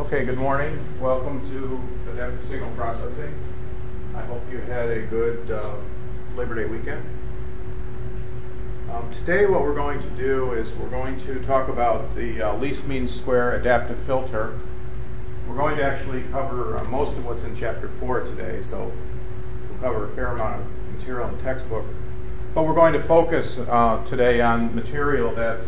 Okay, good morning. Welcome to Adaptive Signal Processing. I hope you had a good Labor Day weekend. Today what we're going to do is we're going to talk about the least mean square adaptive filter. We're going to actually cover most of what's in Chapter 4 today, so we'll cover a fair amount of material in the textbook. But we're going to focus today on material that's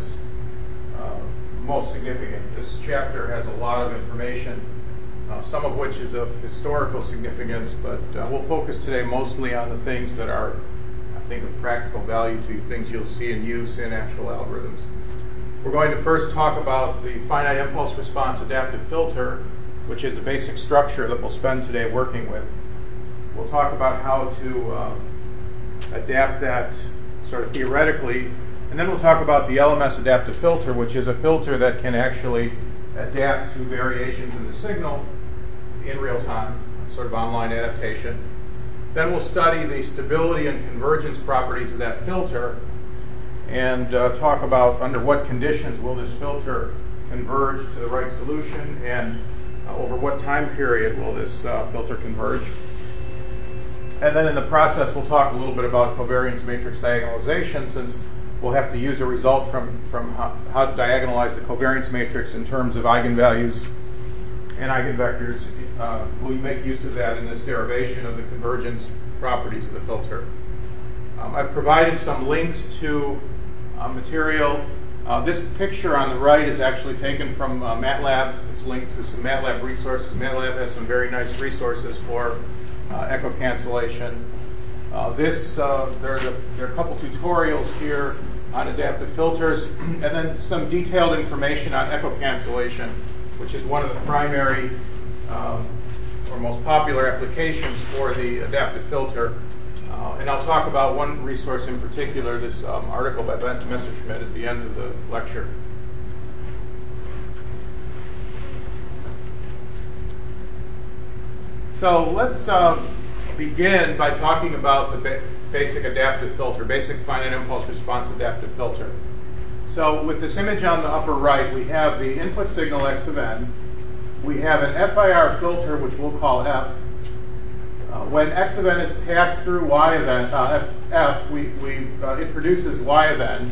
most significant. This chapter has a lot of information, some of which is of historical significance, but we'll focus today mostly on the things that are, I think, of practical value to you, things you'll see in use in actual algorithms. We're going to first talk about the finite impulse response adaptive filter, which is the basic structure that we'll spend today working with. We'll talk about how to adapt that sort of theoretically, and then we'll talk about the LMS adaptive filter, which is a filter that can actually adapt to variations in the signal in real time, sort of online adaptation. Then we'll study the stability and convergence properties of that filter and talk about under what conditions will this filter converge to the right solution and over what time period will this filter converge. And then in the process we'll talk a little bit about covariance matrix diagonalization, since we'll have to use a result from how to diagonalize the covariance matrix in terms of eigenvalues and eigenvectors. We'll make use of that in this derivation of the convergence properties of the filter. I've provided some links to material. This picture on the right is actually taken from MATLAB. It's linked to some MATLAB resources. MATLAB has some very nice resources for echo cancellation. There are a couple tutorials here on adaptive filters, and then some detailed information on echo cancellation, which is one of the primary or most popular applications for the adaptive filter. And I'll talk about one resource in particular, this article by Bent Messerschmidt at the end of the lecture. So let's begin by talking about the basic adaptive filter, basic finite impulse response adaptive filter. So with this image on the upper right, we have the input signal x of n. We have an FIR filter, which we'll call f. When x of n is passed through y of n, f, it produces y of n.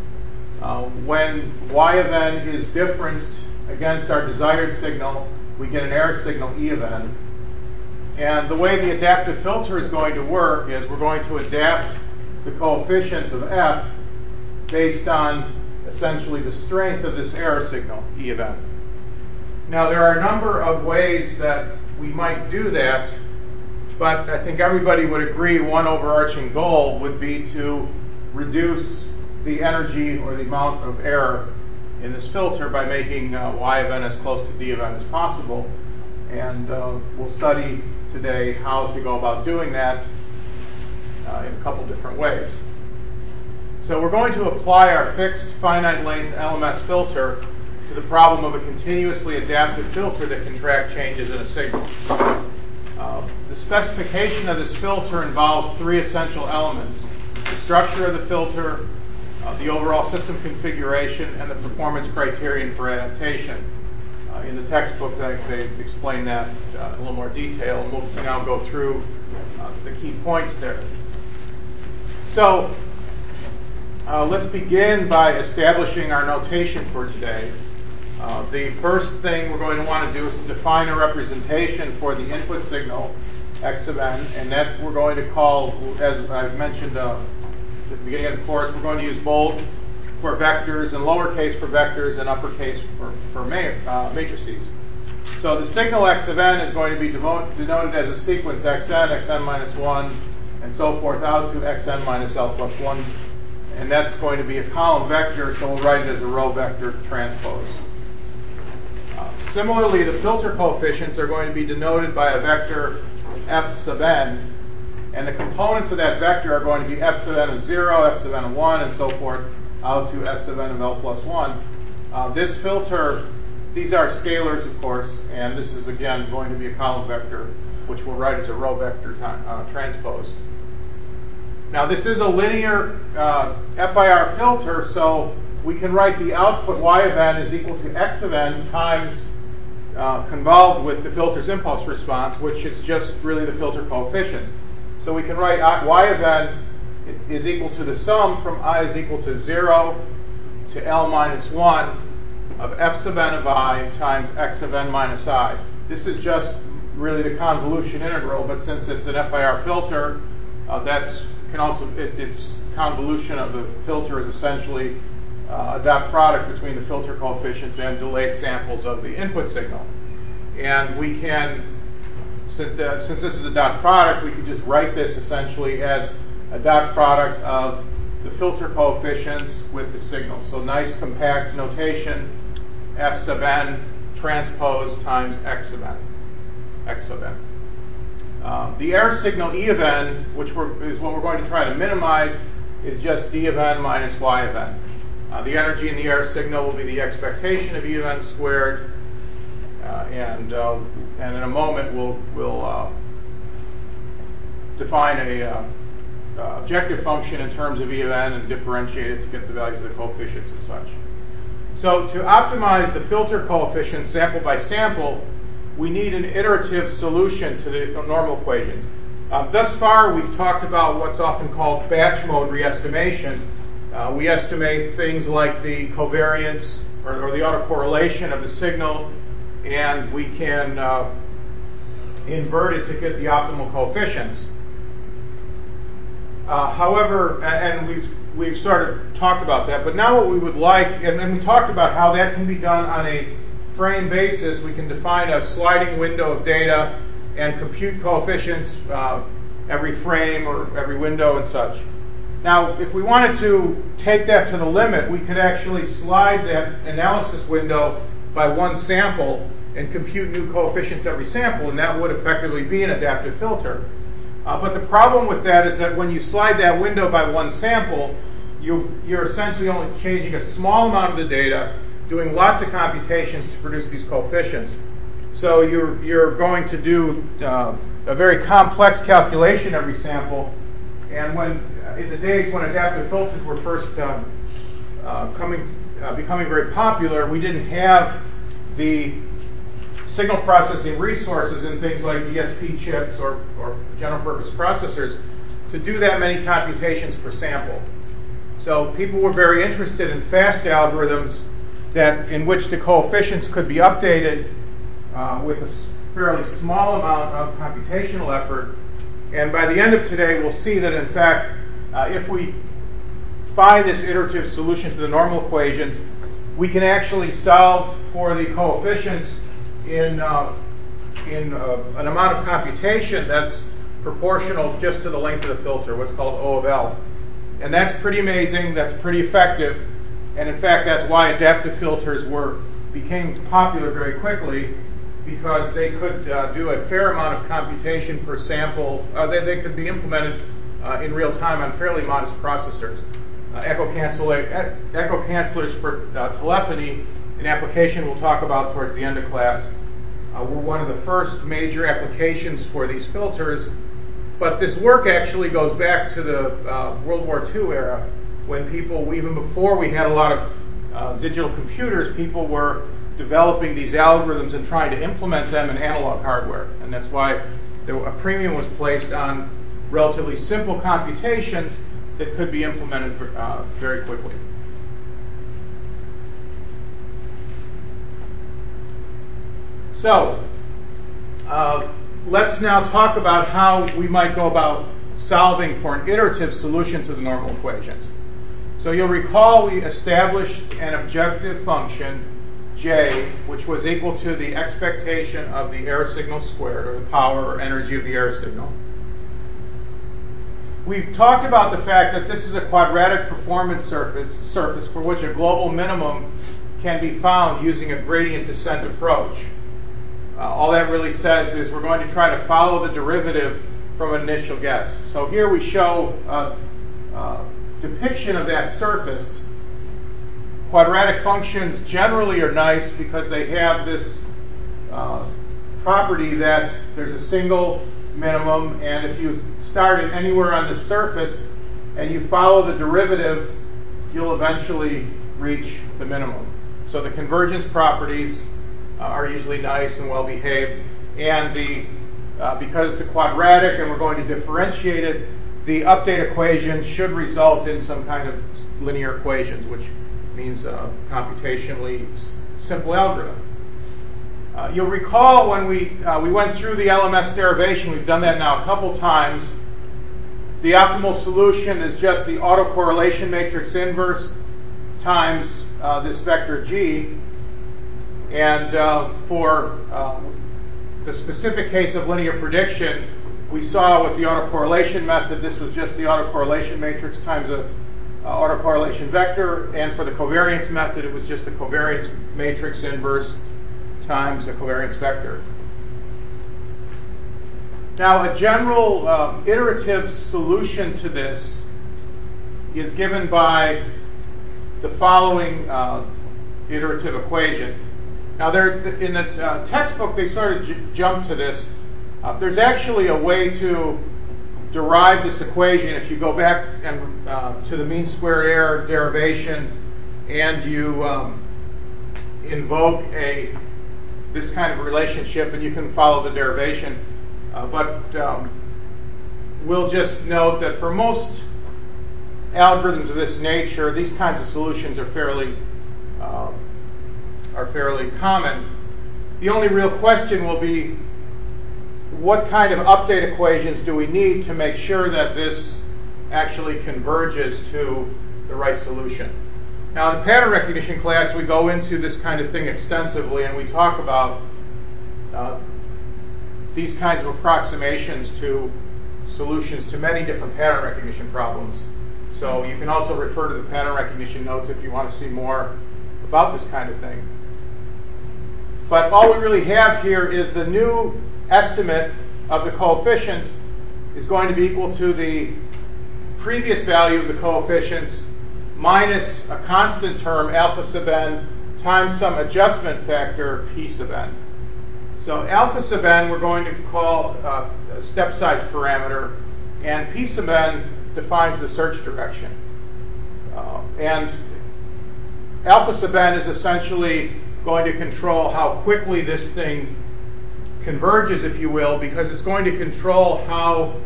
When y of n is differenced against our desired signal, we get an error signal e of n. And the way the adaptive filter is going to work is we're going to adapt the coefficients of f based on essentially the strength of this error signal, E of n. Now there are a number of ways that we might do that, but I think everybody would agree one overarching goal would be to reduce the energy or the amount of error in this filter by making y of n as close to d of n as possible. And we'll study today how to go about doing that in a couple different ways. So we're going to apply our fixed finite length LMS filter to the problem of a continuously adaptive filter that can track changes in a signal. The specification of this filter involves three essential elements: the structure of the filter, the overall system configuration, and the performance criterion for adaptation. In the textbook, they explain that in a little more detail, and we'll now go through the key points there. So let's begin by establishing our notation for today. The first thing we're going to want to do is to define a representation for the input signal, x of n, and that we're going to call, as I've mentioned at the beginning of the course, we're going to use bold for vectors and lowercase for vectors and uppercase for matrices. So the signal x of n is going to be denoted as a sequence xn minus 1, and so forth out to xn minus l plus 1. And that's going to be a column vector, so we'll write it as a row vector transpose. Similarly, the filter coefficients are going to be denoted by a vector f sub n, and the components of that vector are going to be f sub n of 0, f sub n of 1, and so forth out to f sub n of l plus 1. This filter, these are scalars, of course, and this is, again, going to be a column vector, which we'll write as a row vector transpose. Now, this is a linear FIR filter, so we can write the output y of n is equal to x of n times convolved with the filter's impulse response, which is just really the filter coefficients. So we can write y of n is equal to the sum from I is equal to 0 to L minus 1 of f sub n of I times x of n minus I. This is just really the convolution integral, but since it's an FIR filter, its convolution of the filter is essentially a dot product between the filter coefficients and delayed samples of the input signal. And we can, since this is a dot product, we can just write this essentially as a dot product of the filter coefficients with the signal. So nice compact notation, f sub n transpose times x sub n. The error signal E of n, which is what we're going to try to minimize, is just D of n minus y of n. The energy in the error signal will be the expectation of E of n squared, and in a moment we'll define a objective function in terms of E of n and differentiate it to get the values of the coefficients and such. So to optimize the filter coefficients sample by sample, we need an iterative solution to the normal equations. Thus far, we've talked about what's often called batch mode re-estimation. We estimate things like the covariance or the autocorrelation of the signal, and we can invert it to get the optimal coefficients. However, and we've sort of talked about that, but now what we would like, and we talked about how that can be done on a frame basis. We can define a sliding window of data and compute coefficients every frame or every window and such. Now, if we wanted to take that to the limit, we could actually slide that analysis window by one sample and compute new coefficients every sample, and that would effectively be an adaptive filter. But the problem with that is that when you slide that window by one sample, you're essentially only changing a small amount of the data, doing lots of computations to produce these coefficients. So you're going to do a very complex calculation every sample. And in the days when adaptive filters were first becoming very popular, we didn't have the signal processing resources in things like DSP chips or general purpose processors to do that many computations per sample. So people were very interested in fast algorithms in which the coefficients could be updated with a fairly small amount of computational effort. And by the end of today, we'll see that in fact, if we find this iterative solution to the normal equations, we can actually solve for the coefficients in an amount of computation that's proportional just to the length of the filter, what's called O of L. And that's pretty amazing, that's pretty effective, and in fact that's why adaptive filters became popular very quickly, because they could do a fair amount of computation per sample. They could be implemented in real time on fairly modest processors. Echo cancelers for telephony, an application we'll talk about towards the end of class, were one of the first major applications for these filters. But this work actually goes back to the World War II era, when people, even before we had a lot of digital computers, people were developing these algorithms and trying to implement them in analog hardware. And that's why a premium was placed on relatively simple computations that could be implemented very quickly. So, let's now talk about how we might go about solving for an iterative solution to the normal equations. So you'll recall we established an objective function, J, which was equal to the expectation of the error signal squared, or the power or energy of the error signal. We've talked about the fact that this is a quadratic performance surface for which a global minimum can be found using a gradient descent approach. All that really says is we're going to try to follow the derivative from an initial guess. So here we show a depiction of that surface. Quadratic functions generally are nice because they have this property that there's a single minimum, and if you start it anywhere on the surface and you follow the derivative, you'll eventually reach the minimum. So the convergence properties are usually nice and well behaved, and because it's a quadratic and we're going to differentiate it, the update equation should result in some kind of linear equations, which means a computationally simple algorithm. You'll recall when we went through the LMS derivation, we've done that now a couple times. The optimal solution is just the autocorrelation matrix inverse times this vector G. And for the specific case of linear prediction, we saw with the autocorrelation method, this was just the autocorrelation matrix times a autocorrelation vector. And for the covariance method, it was just the covariance matrix inverse times a covariance vector. Now, a general iterative solution to this is given by the following iterative equation. Now, in the textbook, they sort of jump to this. There's actually a way to derive this equation if you go back and to the mean squared error derivation, and you invoke this kind of relationship, and you can follow the derivation. But we'll just note that for most algorithms of this nature, these kinds of solutions are fairly common. The only real question will be, what kind of update equations do we need to make sure that this actually converges to the right solution? Now, in the pattern recognition class, we go into this kind of thing extensively, and we talk about these kinds of approximations to solutions to many different pattern recognition problems. So you can also refer to the pattern recognition notes if you want to see more about this kind of thing. But all we really have here is the new estimate of the coefficients is going to be equal to the previous value of the coefficients minus a constant term, alpha sub n, times some adjustment factor, p sub n. So alpha sub n we're going to call a step size parameter, and p sub n defines the search direction. And alpha sub n is essentially going to control how quickly this thing converges, if you will, because it's going to control how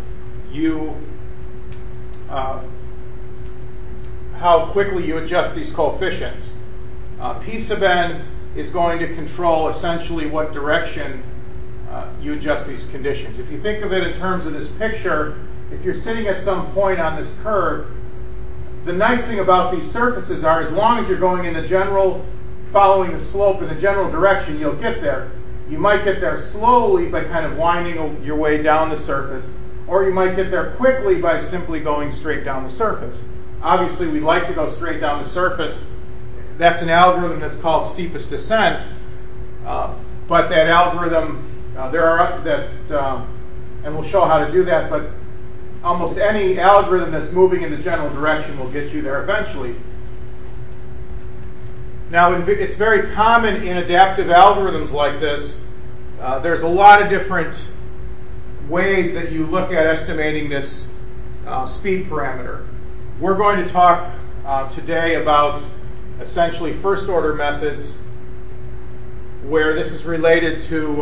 quickly you adjust these coefficients. P sub n is going to control essentially what direction you adjust these conditions. If you think of it in terms of this picture, if you're sitting at some point on this curve, the nice thing about these surfaces are, as long as you're going in the general, following the slope in the general direction, you'll get there. You might get there slowly by kind of winding your way down the surface, or you might get there quickly by simply going straight down the surface. Obviously, we'd like to go straight down the surface. That's an algorithm that's called steepest descent, but that algorithm, and we'll show how to do that, but almost any algorithm that's moving in the general direction will get you there eventually. Now, it's very common in adaptive algorithms like this. There's a lot of different ways that you look at estimating this speed parameter. We're going to talk today about essentially first order methods where this is related to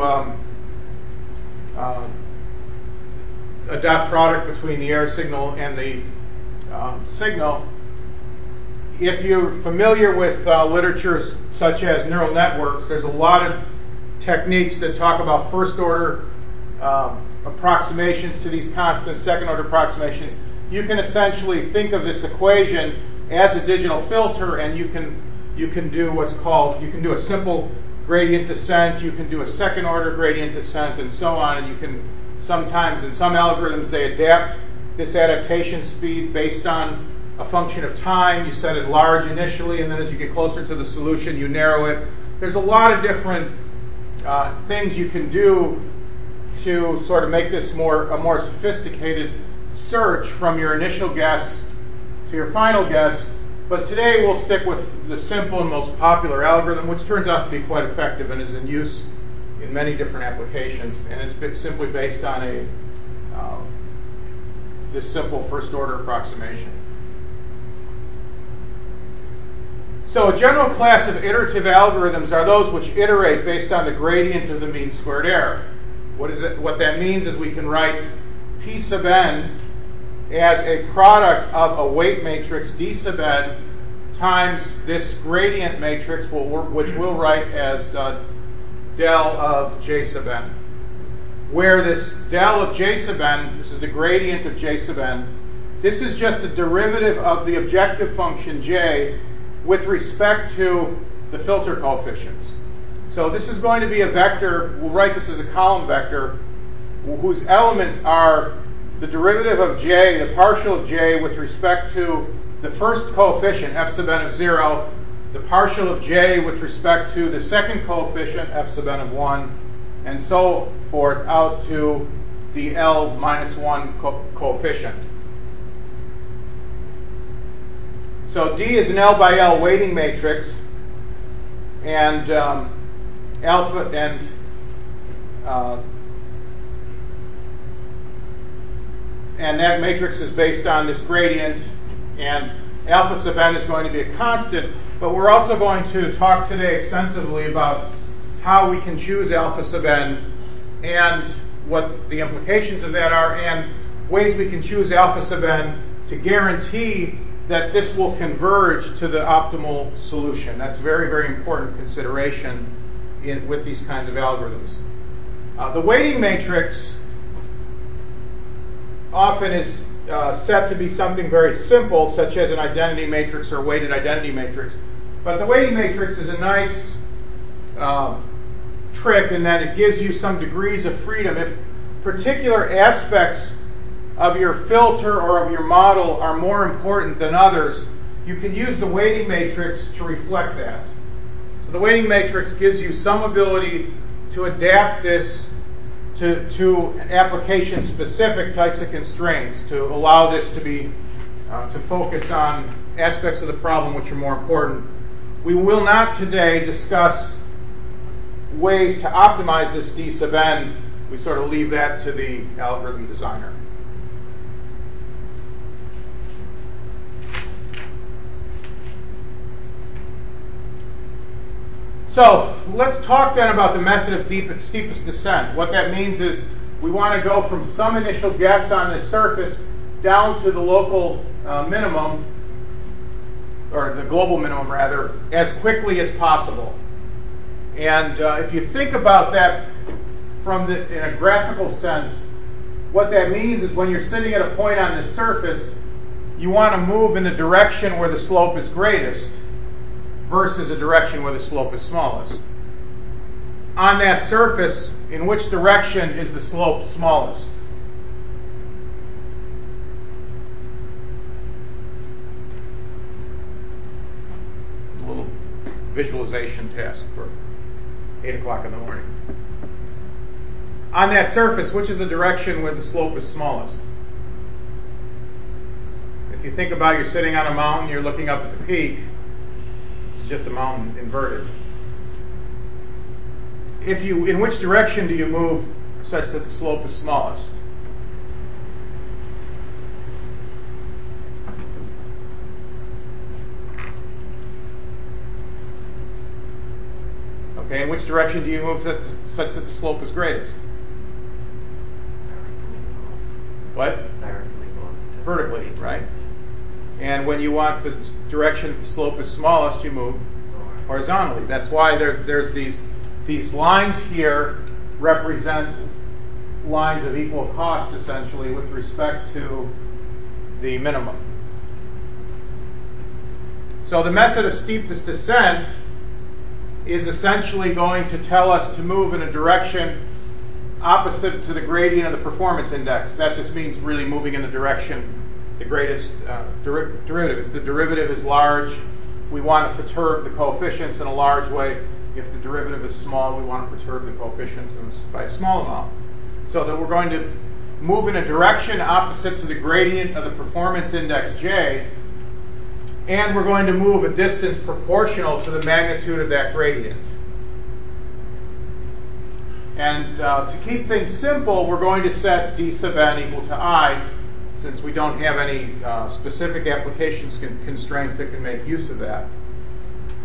a dot product between the error signal and the signal. If you're familiar with literature such as neural networks, there's a lot of techniques that talk about first order approximations to these constant second order approximations. You can essentially think of this equation as a digital filter, and you can do what's called, you can do a simple gradient descent, you can do a second order gradient descent, and so on. And you can sometimes, in some algorithms, they adapt this adaptation speed based on a function of time. You set it large initially, and then as you get closer to the solution, you narrow it. There's a lot of different things you can do to sort of make this a more sophisticated search from your initial guess to your final guess. But today we'll stick with the simple and most popular algorithm, which turns out to be quite effective and is in use in many different applications. And it's simply based on this simple first order approximation. So a general class of iterative algorithms are those which iterate based on the gradient of the mean squared error. What that means is we can write P sub n as a product of a weight matrix D sub n times this gradient matrix, which we'll write as del of J sub n. Where this del of J sub n, this is the gradient of J sub n, this is just the derivative of the objective function J with respect to the filter coefficients. So this is going to be a vector, we'll write this as a column vector, whose elements are the derivative of J, the partial of J with respect to the first coefficient, f sub n of 0, the partial of J with respect to the second coefficient, f sub n of 1, and so forth out to the L minus 1 coefficient. So D is an L by L weighting matrix, and alpha and that matrix is based on this gradient, and alpha sub n is going to be a constant, but we're also going to talk today extensively about how we can choose alpha sub n and what the implications of that are, and ways we can choose alpha sub n to guarantee that this will converge to the optimal solution. That's a very, very important consideration with these kinds of algorithms. The weighting matrix often is set to be something very simple, such as an identity matrix or weighted identity matrix. But the weighting matrix is a nice trick in that it gives you some degrees of freedom. If particular aspects of your filter or of your model are more important than others, you can use the weighting matrix to reflect that. So the weighting matrix gives you some ability to adapt this to application-specific types of constraints, to allow this to be to focus on aspects of the problem which are more important. We will not today discuss ways to optimize this D sub n. We sort of leave that to the algorithm designer. So let's talk then about the method of steepest descent. What that means is we want to go from some initial guess on this surface down to the local minimum, or the global minimum rather, as quickly as possible. And if you think about that in a graphical sense, what that means is when you're sitting at a point on this surface, you want to move in the direction where the slope is greatest versus a direction where the slope is smallest. On that surface, in which direction is the slope smallest? A little visualization task for 8 o'clock in the morning. On that surface, which is the direction where the slope is smallest? If you think about you're sitting on a mountain, you're looking up at the peak, it's just a mountain inverted. In which direction do you move such that the slope is smallest? Okay, in which direction do you move such that the slope is greatest? What? Vertically, right? And when you want the direction the slope is smallest, you move horizontally. That's why there's these lines here represent lines of equal cost, essentially, with respect to the minimum. So the method of steepest descent is essentially going to tell us to move in a direction opposite to the gradient of the performance index. That just means really moving in the direction the greatest derivative. If the derivative is large, we want to perturb the coefficients in a large way. If the derivative is small, we want to perturb the coefficients by a small amount. So that we're going to move in a direction opposite to the gradient of the performance index J, and we're going to move a distance proportional to the magnitude of that gradient. And to keep things simple, we're going to set d sub n equal to I, since we don't have any specific applications constraints that can make use of that.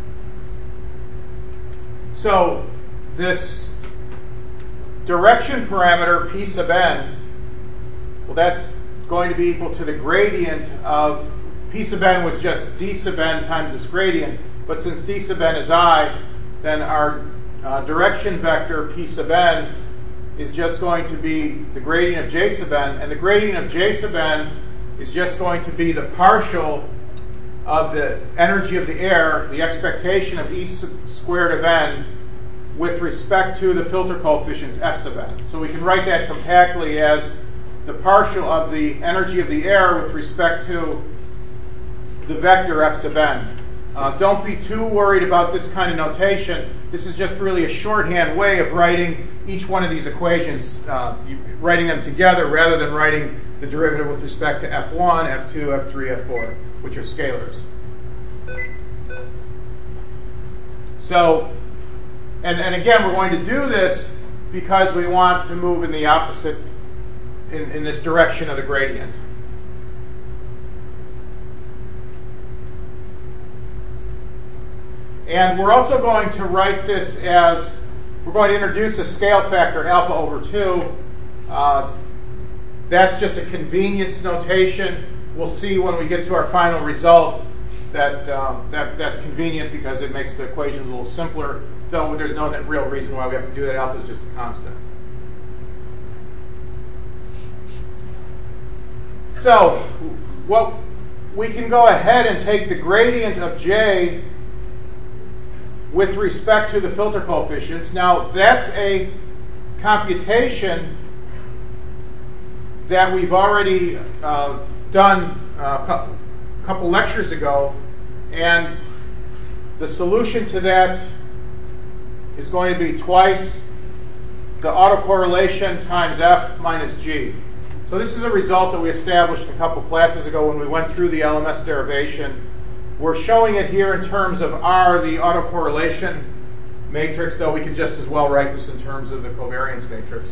So this direction parameter, p sub n, well, that's going to be equal to the gradient of, p sub n was just d sub n times this gradient, but since d sub n is I, then our direction vector, p sub n, is just going to be the gradient of j sub n, and the gradient of j sub n is just going to be the partial of the energy of the air, the expectation of E squared of n, with respect to the filter coefficients f sub n. So we can write that compactly as the partial of the energy of the air with respect to the vector f sub n. Don't be too worried about this kind of notation. This is just really a shorthand way of writing each one of these equations, writing them together rather than writing the derivative with respect to f1, f2, f3, f4, which are scalars. So, and again, we're going to do this because we want to move in the opposite, in this direction of the gradient. And we're also going to write this as, we're going to introduce a scale factor alpha over 2. That's just a convenience notation. We'll see when we get to our final result that that's convenient because it makes the equations a little simpler, though there's no real reason why we have to do that. Alpha is just a constant. So, what we can go ahead and take the gradient of J with respect to the filter coefficients. Now, that's a computation that we've already done a couple lectures ago, and the solution to that is going to be twice the autocorrelation times f minus g. So this is a result that we established a couple classes ago when we went through the LMS derivation. We're showing it here in terms of R, the autocorrelation matrix, though we could just as well write this in terms of the covariance matrix.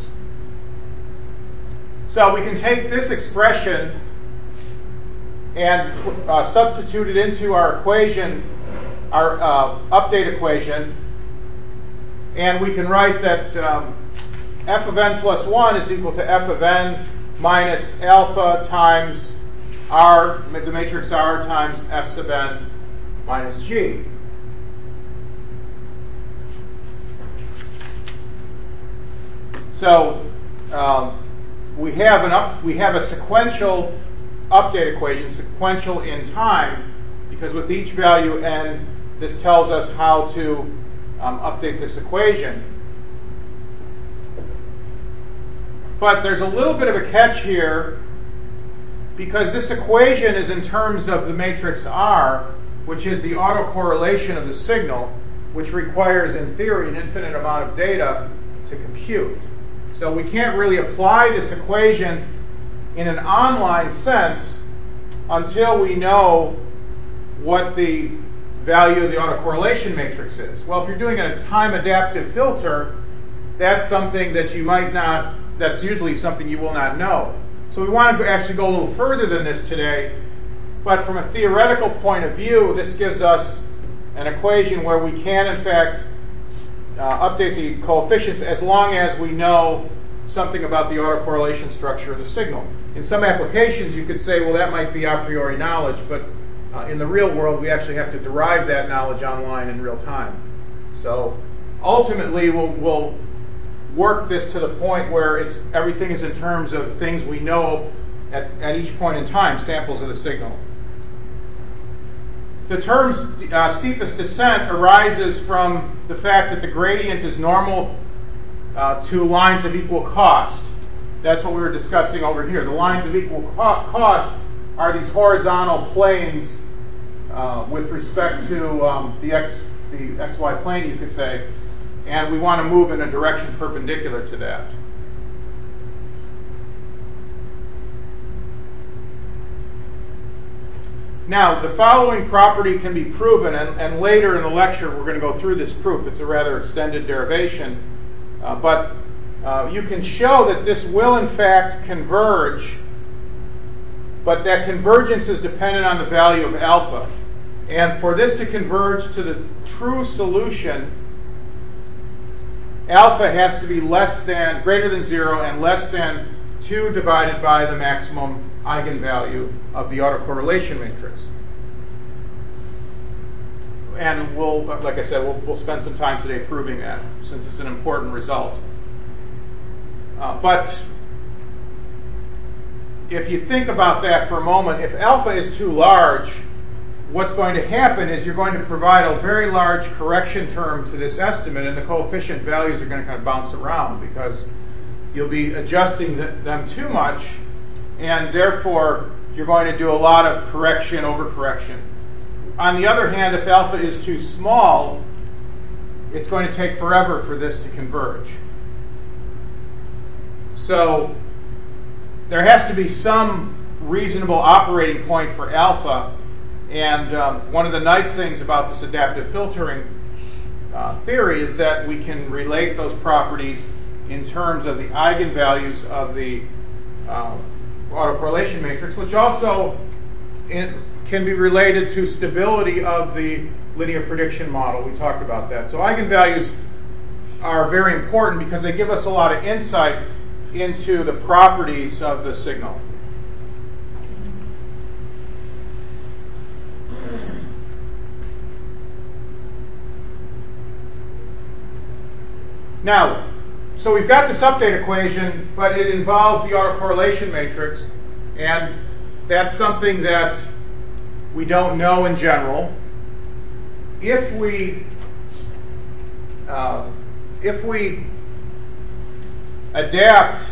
So we can take this expression and substitute it into our equation, our update equation, and we can write that f of n plus 1 is equal to f of n minus alpha times R, the matrix R, times f sub n minus g. So we have a sequential update equation, sequential in time, because with each value n, this tells us how to update this equation. But there's a little bit of a catch here, because this equation is in terms of the matrix R, which is the autocorrelation of the signal, which requires, in theory, an infinite amount of data to compute. So we can't really apply this equation in an online sense until we know what the value of the autocorrelation matrix is. Well, if you're doing a time-adaptive filter, that's something that you might not, that's usually something you will not know. So we want to actually go a little further than this today, but from a theoretical point of view, this gives us an equation where we can, in fact, update the coefficients as long as we know something about the autocorrelation structure of the signal. In some applications, you could say, well, that might be a priori knowledge, but in the real world, we actually have to derive that knowledge online in real time. So ultimately, we'll work this to the point where everything is in terms of things we know at each point in time, samples of the signal. The term steepest descent arises from the fact that the gradient is normal to lines of equal cost. That's what we were discussing over here. The lines of equal cost are these horizontal planes with respect to the xy plane, you could say, and we want to move in a direction perpendicular to that. Now, the following property can be proven, and later in the lecture we're going to go through this proof. It's a rather extended derivation, but you can show that this will in fact converge, but that convergence is dependent on the value of alpha. And for this to converge to the true solution, alpha has to be greater than 0 and less than 2 divided by the maximum eigenvalue of the autocorrelation matrix. And like I said, we'll spend some time today proving that, since it's an important result. But if you think about that for a moment, if alpha is too large, what's going to happen is you're going to provide a very large correction term to this estimate, and the coefficient values are going to kind of bounce around because you'll be adjusting them too much, and therefore you're going to do a lot of correction, overcorrection. On the other hand, if alpha is too small, it's going to take forever for this to converge. So there has to be some reasonable operating point for alpha, and one of the nice things about this adaptive filtering theory is that we can relate those properties in terms of the eigenvalues of the autocorrelation matrix, which also can be related to stability of the linear prediction model. We talked about that. So eigenvalues are very important because they give us a lot of insight into the properties of the signal. Now, so we've got this update equation, but it involves the autocorrelation matrix, and that's something that we don't know in general. If we adapt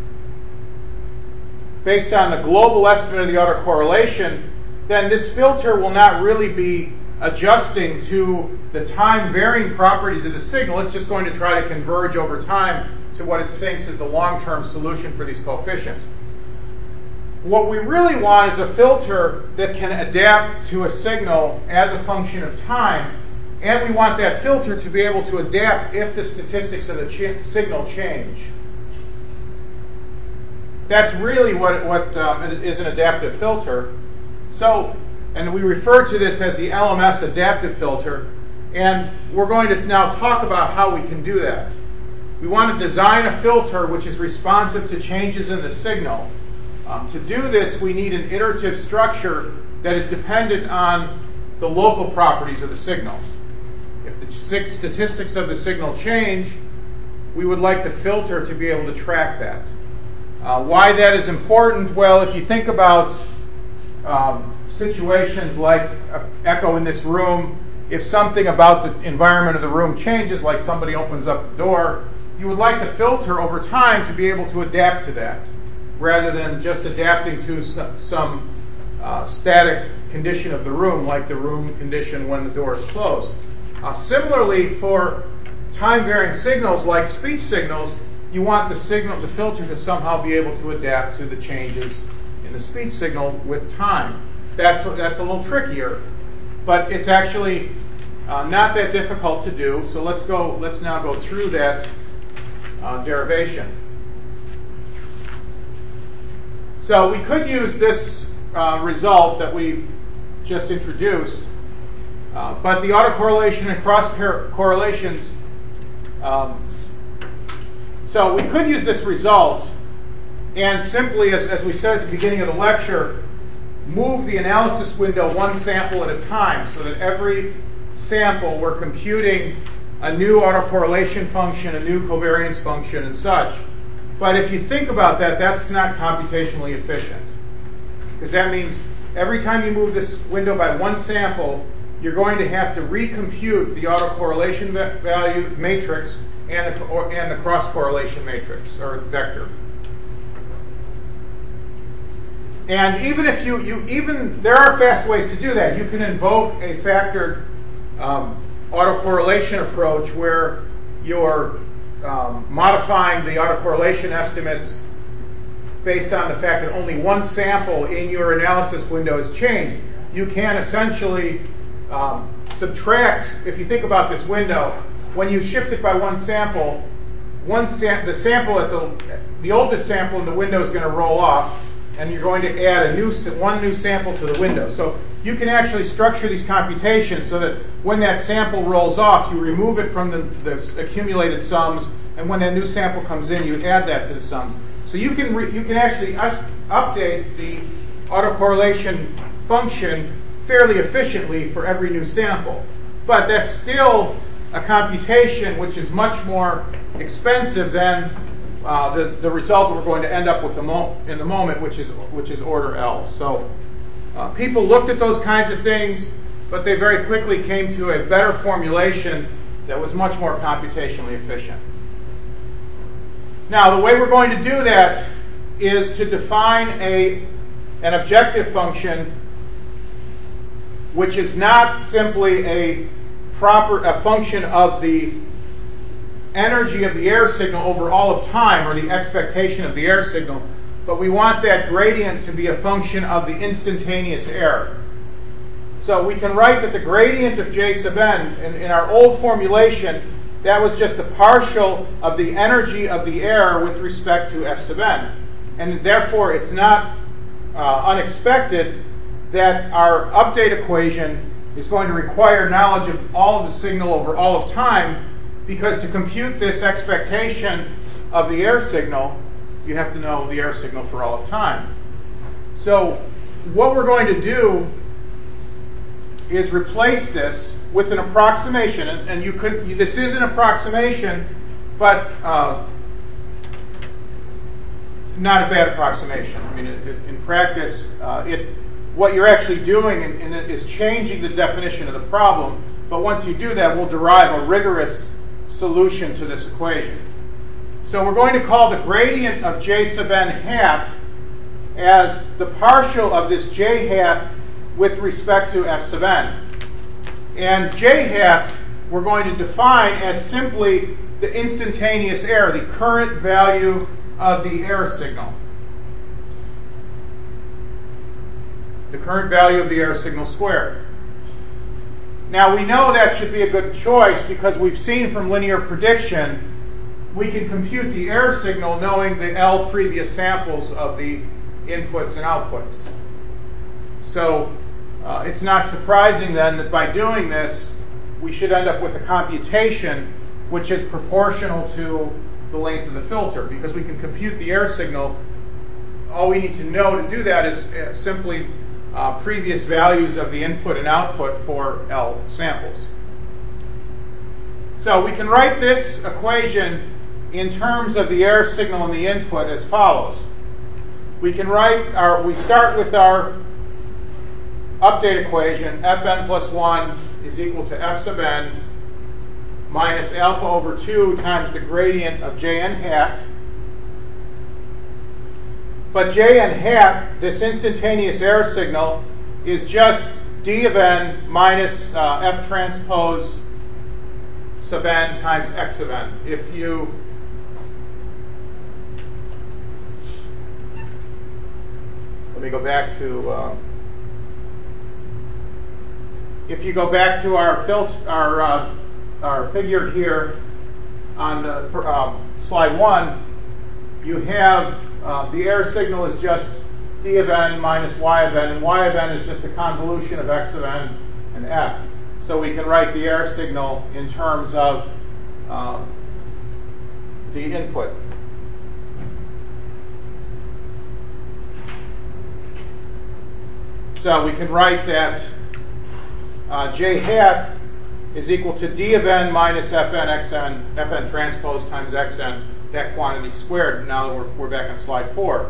based on the global estimate of the autocorrelation, then this filter will not really be adjusting to the time-varying properties of the signal. It's just going to try to converge over time to what it thinks is the long-term solution for these coefficients. What we really want is a filter that can adapt to a signal as a function of time, and we want that filter to be able to adapt if the statistics of the signal change. That's really what is an adaptive filter. So, and we refer to this as the LMS adaptive filter, and we're going to now talk about how we can do that. We want to design a filter which is responsive to changes in the signal. To do this, we need an iterative structure that is dependent on the local properties of the signal. If the statistics of the signal change, we would like the filter to be able to track that. Why that is important? Well, if you think about situations like echo in this room, if something about the environment of the room changes, like somebody opens up the door, you would like the filter over time to be able to adapt to that, rather than just adapting to some static condition of the room, like the room condition when the door is closed. Similarly, for time-varying signals like speech signals, you want the filter to somehow be able to adapt to the changes in the speech signal with time. That's a little trickier, but it's actually not that difficult to do. So let's now go through that derivation. So we could use this result that we just introduced, but the autocorrelation and cross correlations. So we could use this result and simply, as we said at the beginning of the lecture, move the analysis window one sample at a time, so that every sample we're computing a new autocorrelation function, a new covariance function, and such. But if you think about that, that's not computationally efficient, because that means every time you move this window by one sample, you're going to have to recompute the autocorrelation value matrix and the cross-correlation matrix, or vector. And even if there are fast ways to do that. You can invoke a factored autocorrelation approach where you're modifying the autocorrelation estimates based on the fact that only one sample in your analysis window has changed. You can essentially subtract, if you think about this window, when you shift it by one sample, the sample at the oldest sample in the window is going to roll off, and you're going to add one new sample to the window. So you can actually structure these computations so that when that sample rolls off, you remove it from the accumulated sums, and when that new sample comes in, you add that to the sums. So you can actually update the autocorrelation function fairly efficiently for every new sample. But that's still a computation which is much more expensive than the result that we're going to end up with in the moment, which is order L. So people looked at those kinds of things, but they very quickly came to a better formulation that was much more computationally efficient. Now, the way we're going to do that is to define an objective function which is not simply a function of the energy of the air signal over all of time, or the expectation of the air signal, but we want that gradient to be a function of the instantaneous error. So we can write that the gradient of J sub n, in our old formulation, that was just the partial of the energy of the air with respect to F sub n. And therefore, it's not unexpected that our update equation is going to require knowledge of all of the signal over all of time, because to compute this expectation of the air signal, you have to know the air signal for all of time. So what we're going to do is replace this with an approximation, and this is an approximation, but not a bad approximation. I mean, in practice, what you're actually doing is changing the definition of the problem, but once you do that, we'll derive a rigorous solution to this equation. So we're going to call the gradient of J sub n hat as the partial of this J hat with respect to F sub n. And J hat we're going to define as simply the instantaneous error, the current value of the error signal. The current value of the error signal squared. Now we know that should be a good choice because we've seen from linear prediction we can compute the error signal knowing the L previous samples of the inputs and outputs. So it's not surprising then that by doing this we should end up with a computation which is proportional to the length of the filter, because we can compute the error signal. All we need to know to do that is simply previous values of the input and output for L samples. So we can write this equation in terms of the error signal and the input as follows. We start with our update equation, Fn plus 1 is equal to F sub n minus alpha over 2 times the gradient of Jn hat. But Jn hat, this instantaneous error signal, is just d of n minus F transpose sub n times x sub n. Let me go back to if you go back to our figure here on slide 1, you have the error signal is just d of n minus y of n, and y of n is just a convolution of x of n and f. So we can write the error signal in terms of the input. So we can write that J hat is equal to d of n minus fn xn, fn transpose times xn, that quantity squared. Now that we're back on slide 4.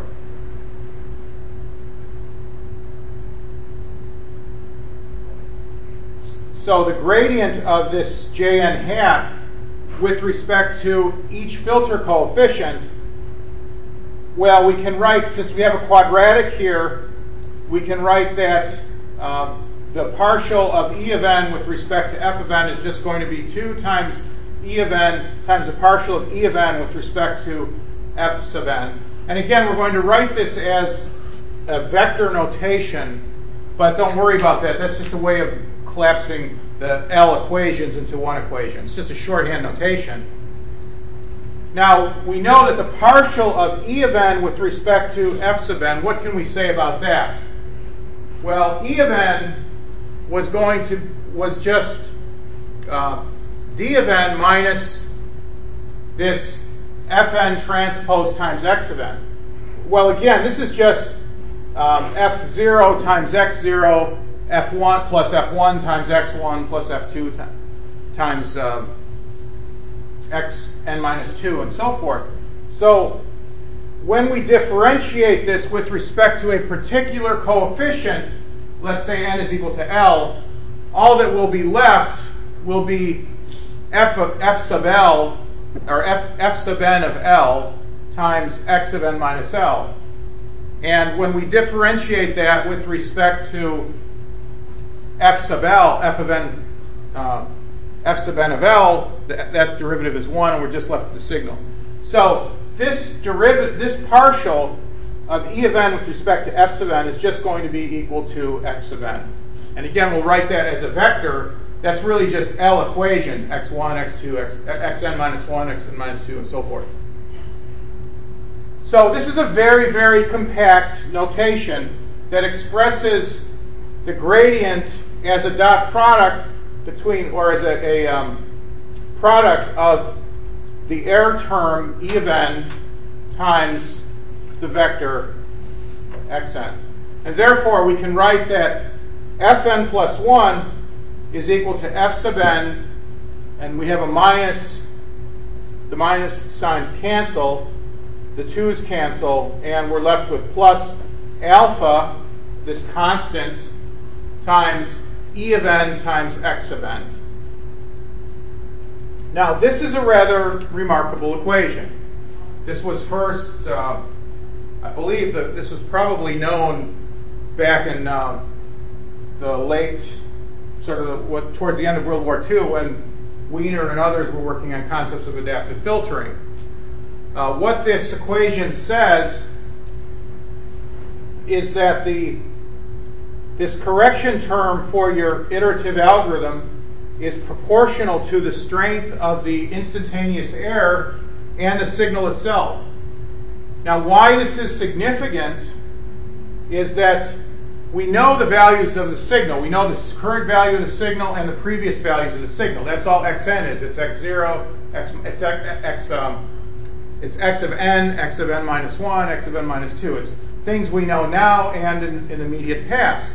So the gradient of this Jn hat with respect to each filter coefficient, well, we can write, since we have a quadratic here, we can write that the partial of E of n with respect to F of n is just going to be 2 times E of n times the partial of E of n with respect to F sub n. And again, we're going to write this as a vector notation, but don't worry about that. That's just a way of collapsing the L equations into one equation. It's just a shorthand notation. Now, we know that the partial of E of n with respect to f sub n, what can we say about that? Well, E of n was just d of n minus this fn transpose times x of n. Well, again, this is just f0 times x0, f1 plus f1 times x1 plus f2 times xn minus 2 and so forth. So when we differentiate this with respect to a particular coefficient, let's say n is equal to L, all that will be left will be f sub L, or f sub n of L times x of n minus L. And when we differentiate that with respect to f sub L, f sub n of L, that derivative is 1, and we're just left with the signal. So this partial of E of n with respect to f sub n is just going to be equal to x sub n. And again, we'll write that as a vector. That's really just L equations, x1, x2, xn minus 1, xn minus 2, and so forth. So this is a very, very compact notation that expresses the gradient as a dot product between, or as a product of the error term E of n times the vector xn. And therefore, we can write that fn plus 1 is equal to f sub n, and we have a minus, the minus signs cancel, the 2's cancel, and we're left with plus alpha, this constant, times E of n times x of n. Now, this is a rather remarkable equation. This was first, I believe that this was probably known back in the late, towards the end of World War II, when Wiener and others were working on concepts of adaptive filtering. What this equation says is that this correction term for your iterative algorithm is proportional to the strength of the instantaneous error and the signal itself. Now, why this is significant is that we know the values of the signal. We know the current value of the signal and the previous values of the signal. That's all xn is. It's x0, it's x of n, x of n minus 1, x of n minus 2. It's things we know now and in the immediate past.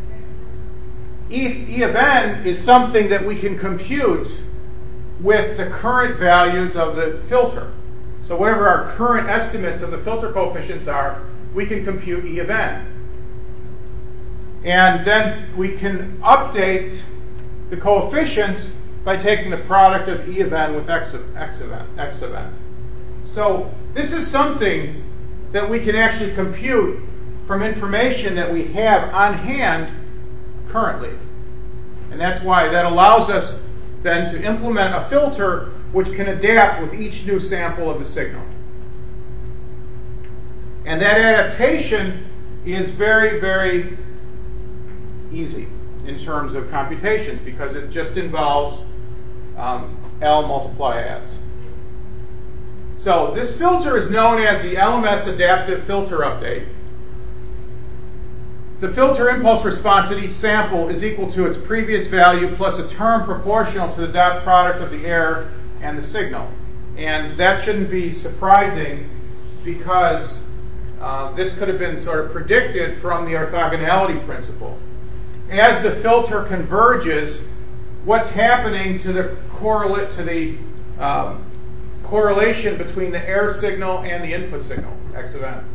E of n is something that we can compute with the current values of the filter. So whatever our current estimates of the filter coefficients are, we can compute E of n. And then we can update the coefficients by taking the product of E of n with x of n. So this is something that we can actually compute from information that we have on hand currently. And that's why that allows us then to implement a filter which can adapt with each new sample of the signal. And that adaptation is very, very easy in terms of computations because it just involves L multiply ads. So this filter is known as the LMS adaptive filter update. The filter impulse response at each sample is equal to its previous value plus a term proportional to the dot product of the error and the signal. And that shouldn't be surprising because this could have been sort of predicted from the orthogonality principle. As the filter converges, what's happening to the correlation between the error signal and the input signal, x of n.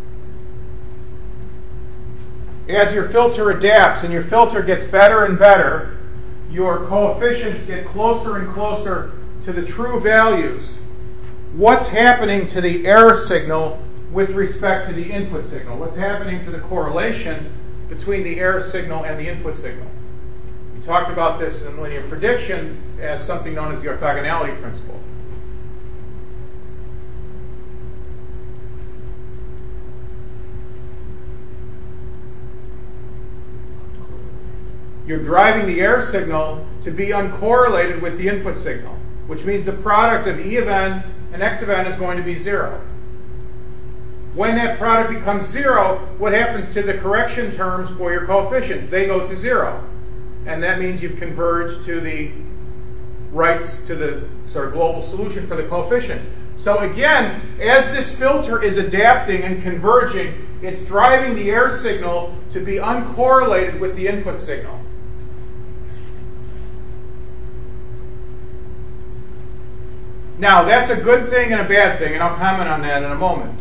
As your filter adapts and your filter gets better and better, your coefficients get closer and closer to the true values. What's happening to the error signal with respect to the input signal? What's happening to the correlation between the error signal and the input signal? We talked about this in linear prediction as something known as the orthogonality principle. You're driving the error signal to be uncorrelated with the input signal, which means the product of E of n and X of n is going to be 0. When that product becomes 0, what happens to the correction terms for your coefficients? They go to 0. And that means you've converged to the rights to the sort of global solution for the coefficients. So again, as this filter is adapting and converging, it's driving the air signal to be uncorrelated with the input signal. Now, that's a good thing and a bad thing, and I'll comment on that in a moment.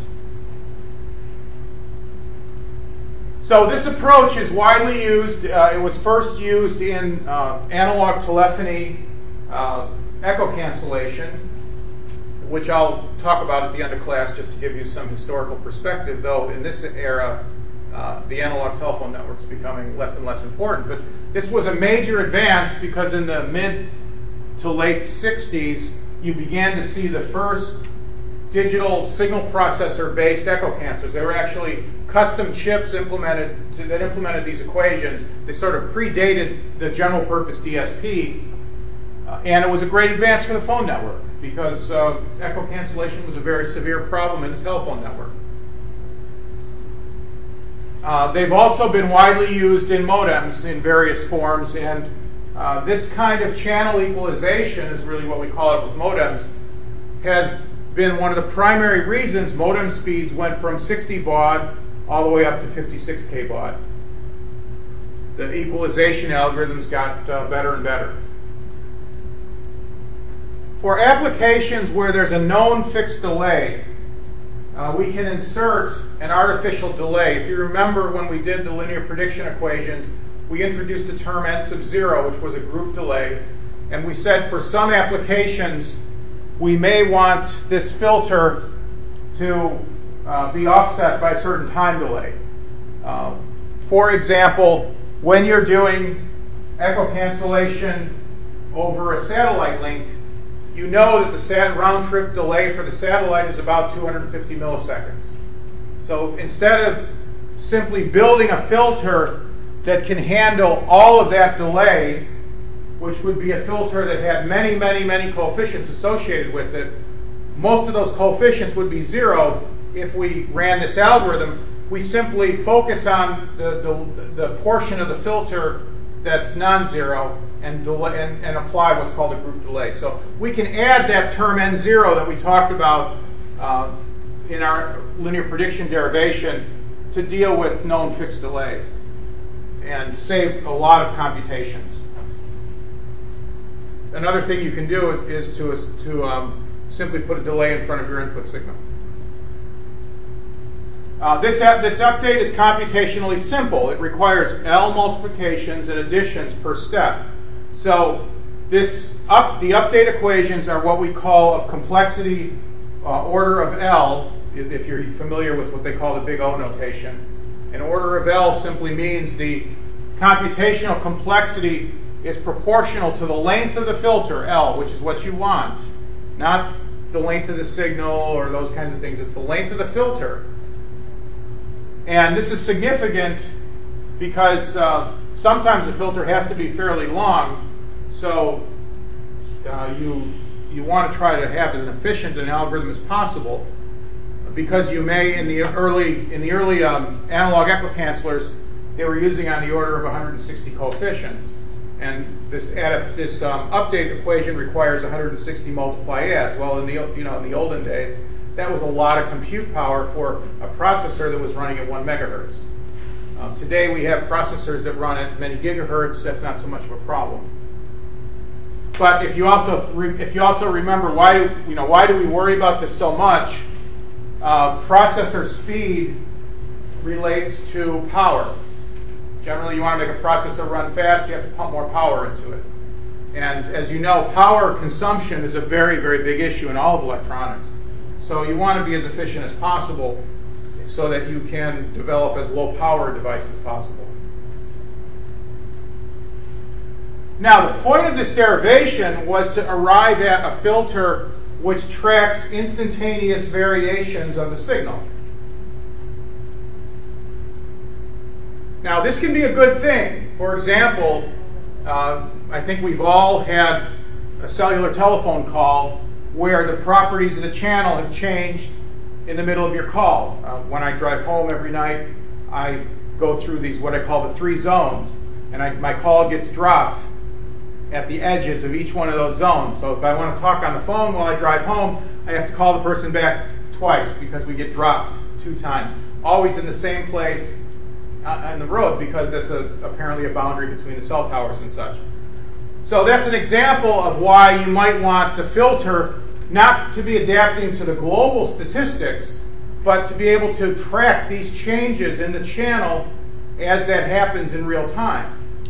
So this approach is widely used. It was first used in analog telephony echo cancellation, which I'll talk about at the end of class just to give you some historical perspective, though in this era, the analog telephone network is becoming less and less important. But this was a major advance because in the mid to late 60s, you began to see the first digital signal processor-based echo cancelers. They were actually custom chips that implemented these equations. They sort of predated the general purpose DSP, and it was a great advance for the phone network because echo cancellation was a very severe problem in the telephone network. They've also been widely used in modems in various forms, and this kind of channel equalization is really what we call it with modems, has been one of the primary reasons modem speeds went from 60 baud all the way up to 56K baud. The equalization algorithms got better and better. For applications where there's a known fixed delay, we can insert an artificial delay. If you remember when we did the linear prediction equations, we introduced a term n sub 0, which was a group delay, and we said for some applications we may want this filter to be offset by a certain time delay. For example, when you're doing echo cancellation over a satellite link, you know that the round-trip delay for the satellite is about 250 milliseconds. So instead of simply building a filter that can handle all of that delay, which would be a filter that had many, many, many coefficients associated with it, most of those coefficients would be 0 if we ran this algorithm. We simply focus on the portion of the filter that's non-zero and apply what's called a group delay. So we can add that term n0 that we talked about in our linear prediction derivation to deal with known fixed delay and save a lot of computations. Another thing you can do is to simply put a delay in front of your input signal. This update is computationally simple. It requires L multiplications and additions per step. So the update equations are what we call of complexity order of L, if you're familiar with what they call the big O notation. An order of L simply means the computational complexity is proportional to the length of the filter, L, which is what you want, not the length of the signal or those kinds of things. It's the length of the filter. And this is significant because sometimes the filter has to be fairly long, so you want to try to have as efficient an algorithm as possible, because you may in the early analog echo cancelers, they were using on the order of 160 coefficients, and this update equation requires 160 multiply adds. Well, in the olden days, that was a lot of compute power for a processor that was running at 1 megahertz. Today we have processors that run at many gigahertz. That's not so much of a problem. But if you also remember why do we worry about this so much? Processor speed relates to power. Generally, you want to make a processor run fast, you have to pump more power into it. And as you know, power consumption is a very, very big issue in all of electronics. So you want to be as efficient as possible so that you can develop as low power a device as possible. Now, the point of this derivation was to arrive at a filter which tracks instantaneous variations of the signal. Now, this can be a good thing. For example, I think we've all had a cellular telephone call where the properties of the channel have changed in the middle of your call. When I drive home every night, I go through these, what I call the 3 zones, and my call gets dropped at the edges of each one of those zones. So if I want to talk on the phone while I drive home, I have to call the person back twice because we get dropped 2 times. Always in the same place on the road because that's apparently a boundary between the cell towers and such. So that's an example of why you might want the filter not to be adapting to the global statistics, but to be able to track these changes in the channel as that happens in real time.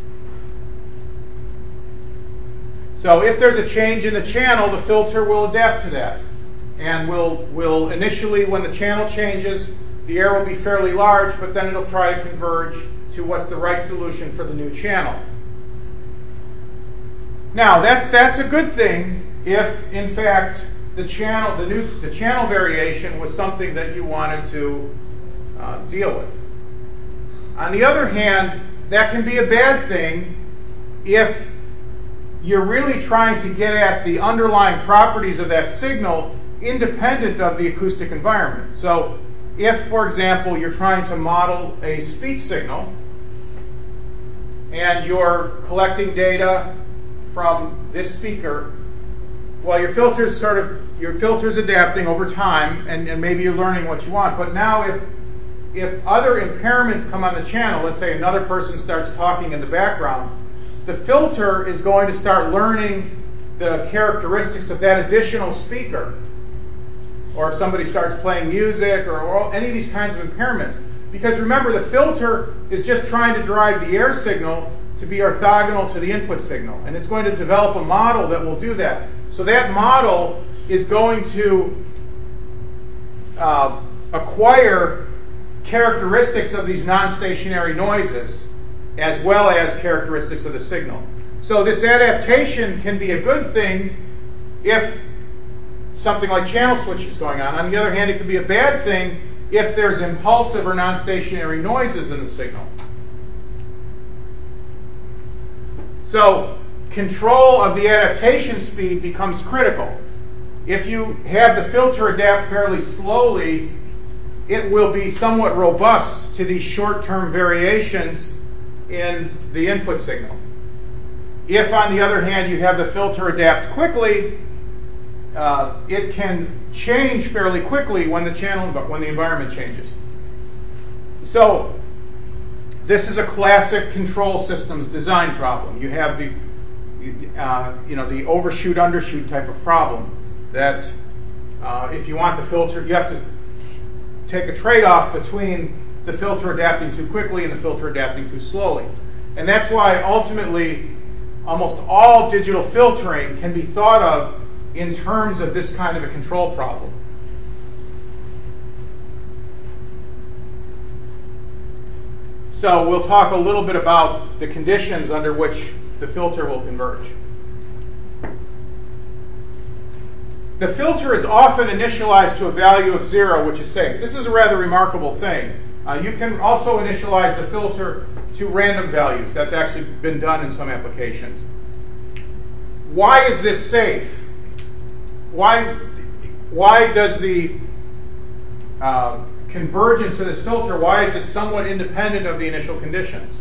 So if there's a change in the channel, the filter will adapt to that. And will initially, when the channel changes, the error will be fairly large, but then it'll try to converge to what's the right solution for the new channel. Now, that's a good thing if, in fact, the channel variation was something that you wanted to deal with. On the other hand, that can be a bad thing if you're really trying to get at the underlying properties of that signal independent of the acoustic environment. So if, for example, you're trying to model a speech signal and you're collecting data from this speaker, well, your filter's adapting over time, and maybe you're learning what you want. But now if other impairments come on the channel, let's say another person starts talking in the background, the filter is going to start learning the characteristics of that additional speaker. Or if somebody starts playing music or any of these kinds of impairments. Because remember, the filter is just trying to drive the air signal to be orthogonal to the input signal. And it's going to develop a model that will do that. So that model is going to acquire characteristics of these non-stationary noises as well as characteristics of the signal. So this adaptation can be a good thing if something like channel switching is going on. On the other hand, it could be a bad thing if there's impulsive or non-stationary noises in the signal. So control of the adaptation speed becomes critical. If you have the filter adapt fairly slowly, it will be somewhat robust to these short-term variations in the input signal. If, on the other hand, you have the filter adapt quickly, it can change fairly quickly when the environment changes. So this is a classic control systems design problem. You have the overshoot undershoot type of problem that if you want the filter, you have to take a trade-off between the filter adapting too quickly and the filter adapting too slowly. And that's why ultimately almost all digital filtering can be thought of in terms of this kind of a control problem. So we'll talk a little bit about the conditions under which the filter will converge. The filter is often initialized to a value of 0, which is safe. This is a rather remarkable thing. You can also initialize the filter to random values. That's actually been done in some applications. Why is this safe? Why does the convergence of this filter, why is it somewhat independent of the initial conditions?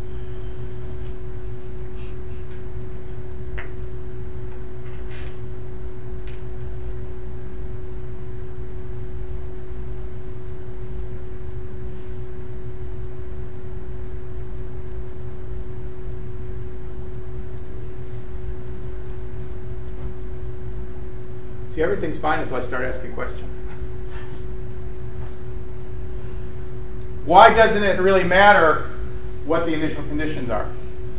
See, everything's fine until I start asking questions. Why doesn't it really matter what the initial conditions are?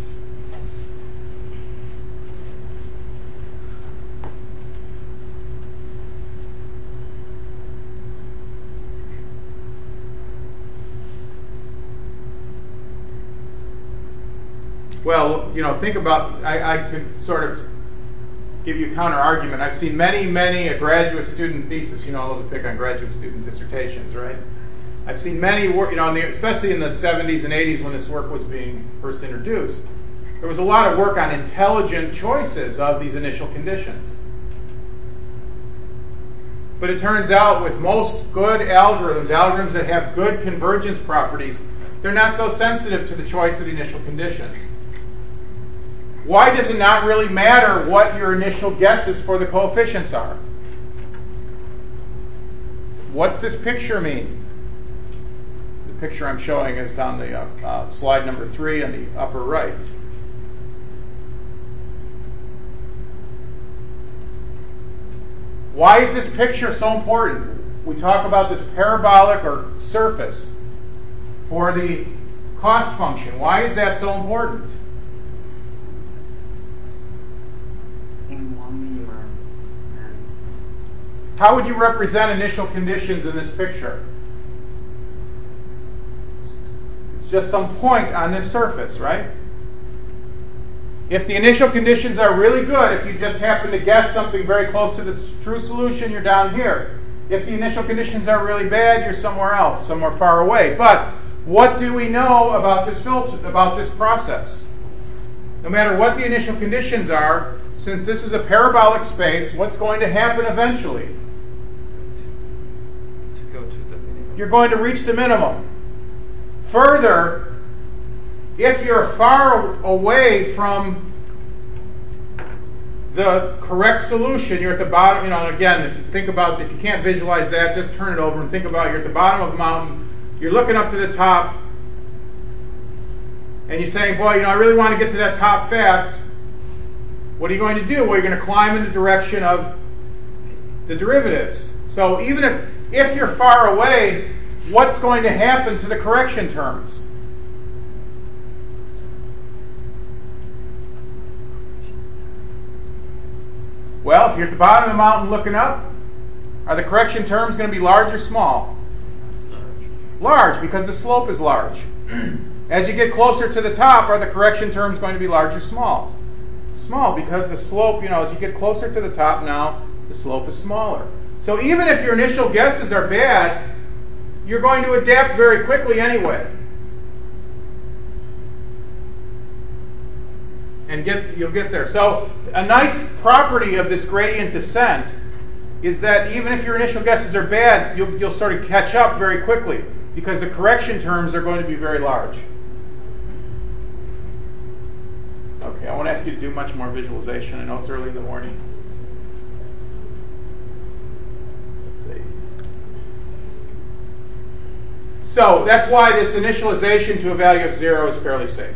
Well, think about, I could sort of give you a counter argument. I've seen many a graduate student thesis, I love to pick on graduate student dissertations, right? I've seen many work, especially in the 70s and 80s when this work was being first introduced, there was a lot of work on intelligent choices of these initial conditions. But it turns out with most good algorithms that have good convergence properties, they're not so sensitive to the choice of the initial conditions. Why does it not really matter what your initial guesses for the coefficients are? What's this picture mean? The picture I'm showing is on the slide number 3 on the upper right. Why is this picture so important? We talk about this parabolic or surface for the cost function. Why is that so important? How would you represent initial conditions in this picture? It's just some point on this surface, right? If the initial conditions are really good, if you just happen to guess something very close to the true solution, you're down here. If the initial conditions are really bad, you're somewhere else, somewhere far away. But what do we know about this filter, about this process? No matter what the initial conditions are, since this is a parabolic space, what's going to happen eventually? You're going to reach the minimum. Further, if you're far away from the correct solution, you're at the bottom, again, if you think about, if you can't visualize that, just turn it over and think about you're at the bottom of the mountain, you're looking up to the top, and you're saying, boy, I really want to get to that top fast. What are you going to do? Well, you're going to climb in the direction of the derivatives. So even if you're far away, what's going to happen to the correction terms? Well, if you're at the bottom of the mountain looking up, are the correction terms going to be large or small? Large, because the slope is large. As you get closer to the top, are the correction terms going to be large or small? Small, because the slope, as you get closer to the top now, the slope is smaller. So even if your initial guesses are bad, you're going to adapt very quickly anyway. And you'll get there. So a nice property of this gradient descent is that even if your initial guesses are bad, you'll sort of catch up very quickly because the correction terms are going to be very large. Okay, I won't ask you to do much more visualization. I know it's early in the morning. Let's see. So that's why this initialization to a value of 0 is fairly safe.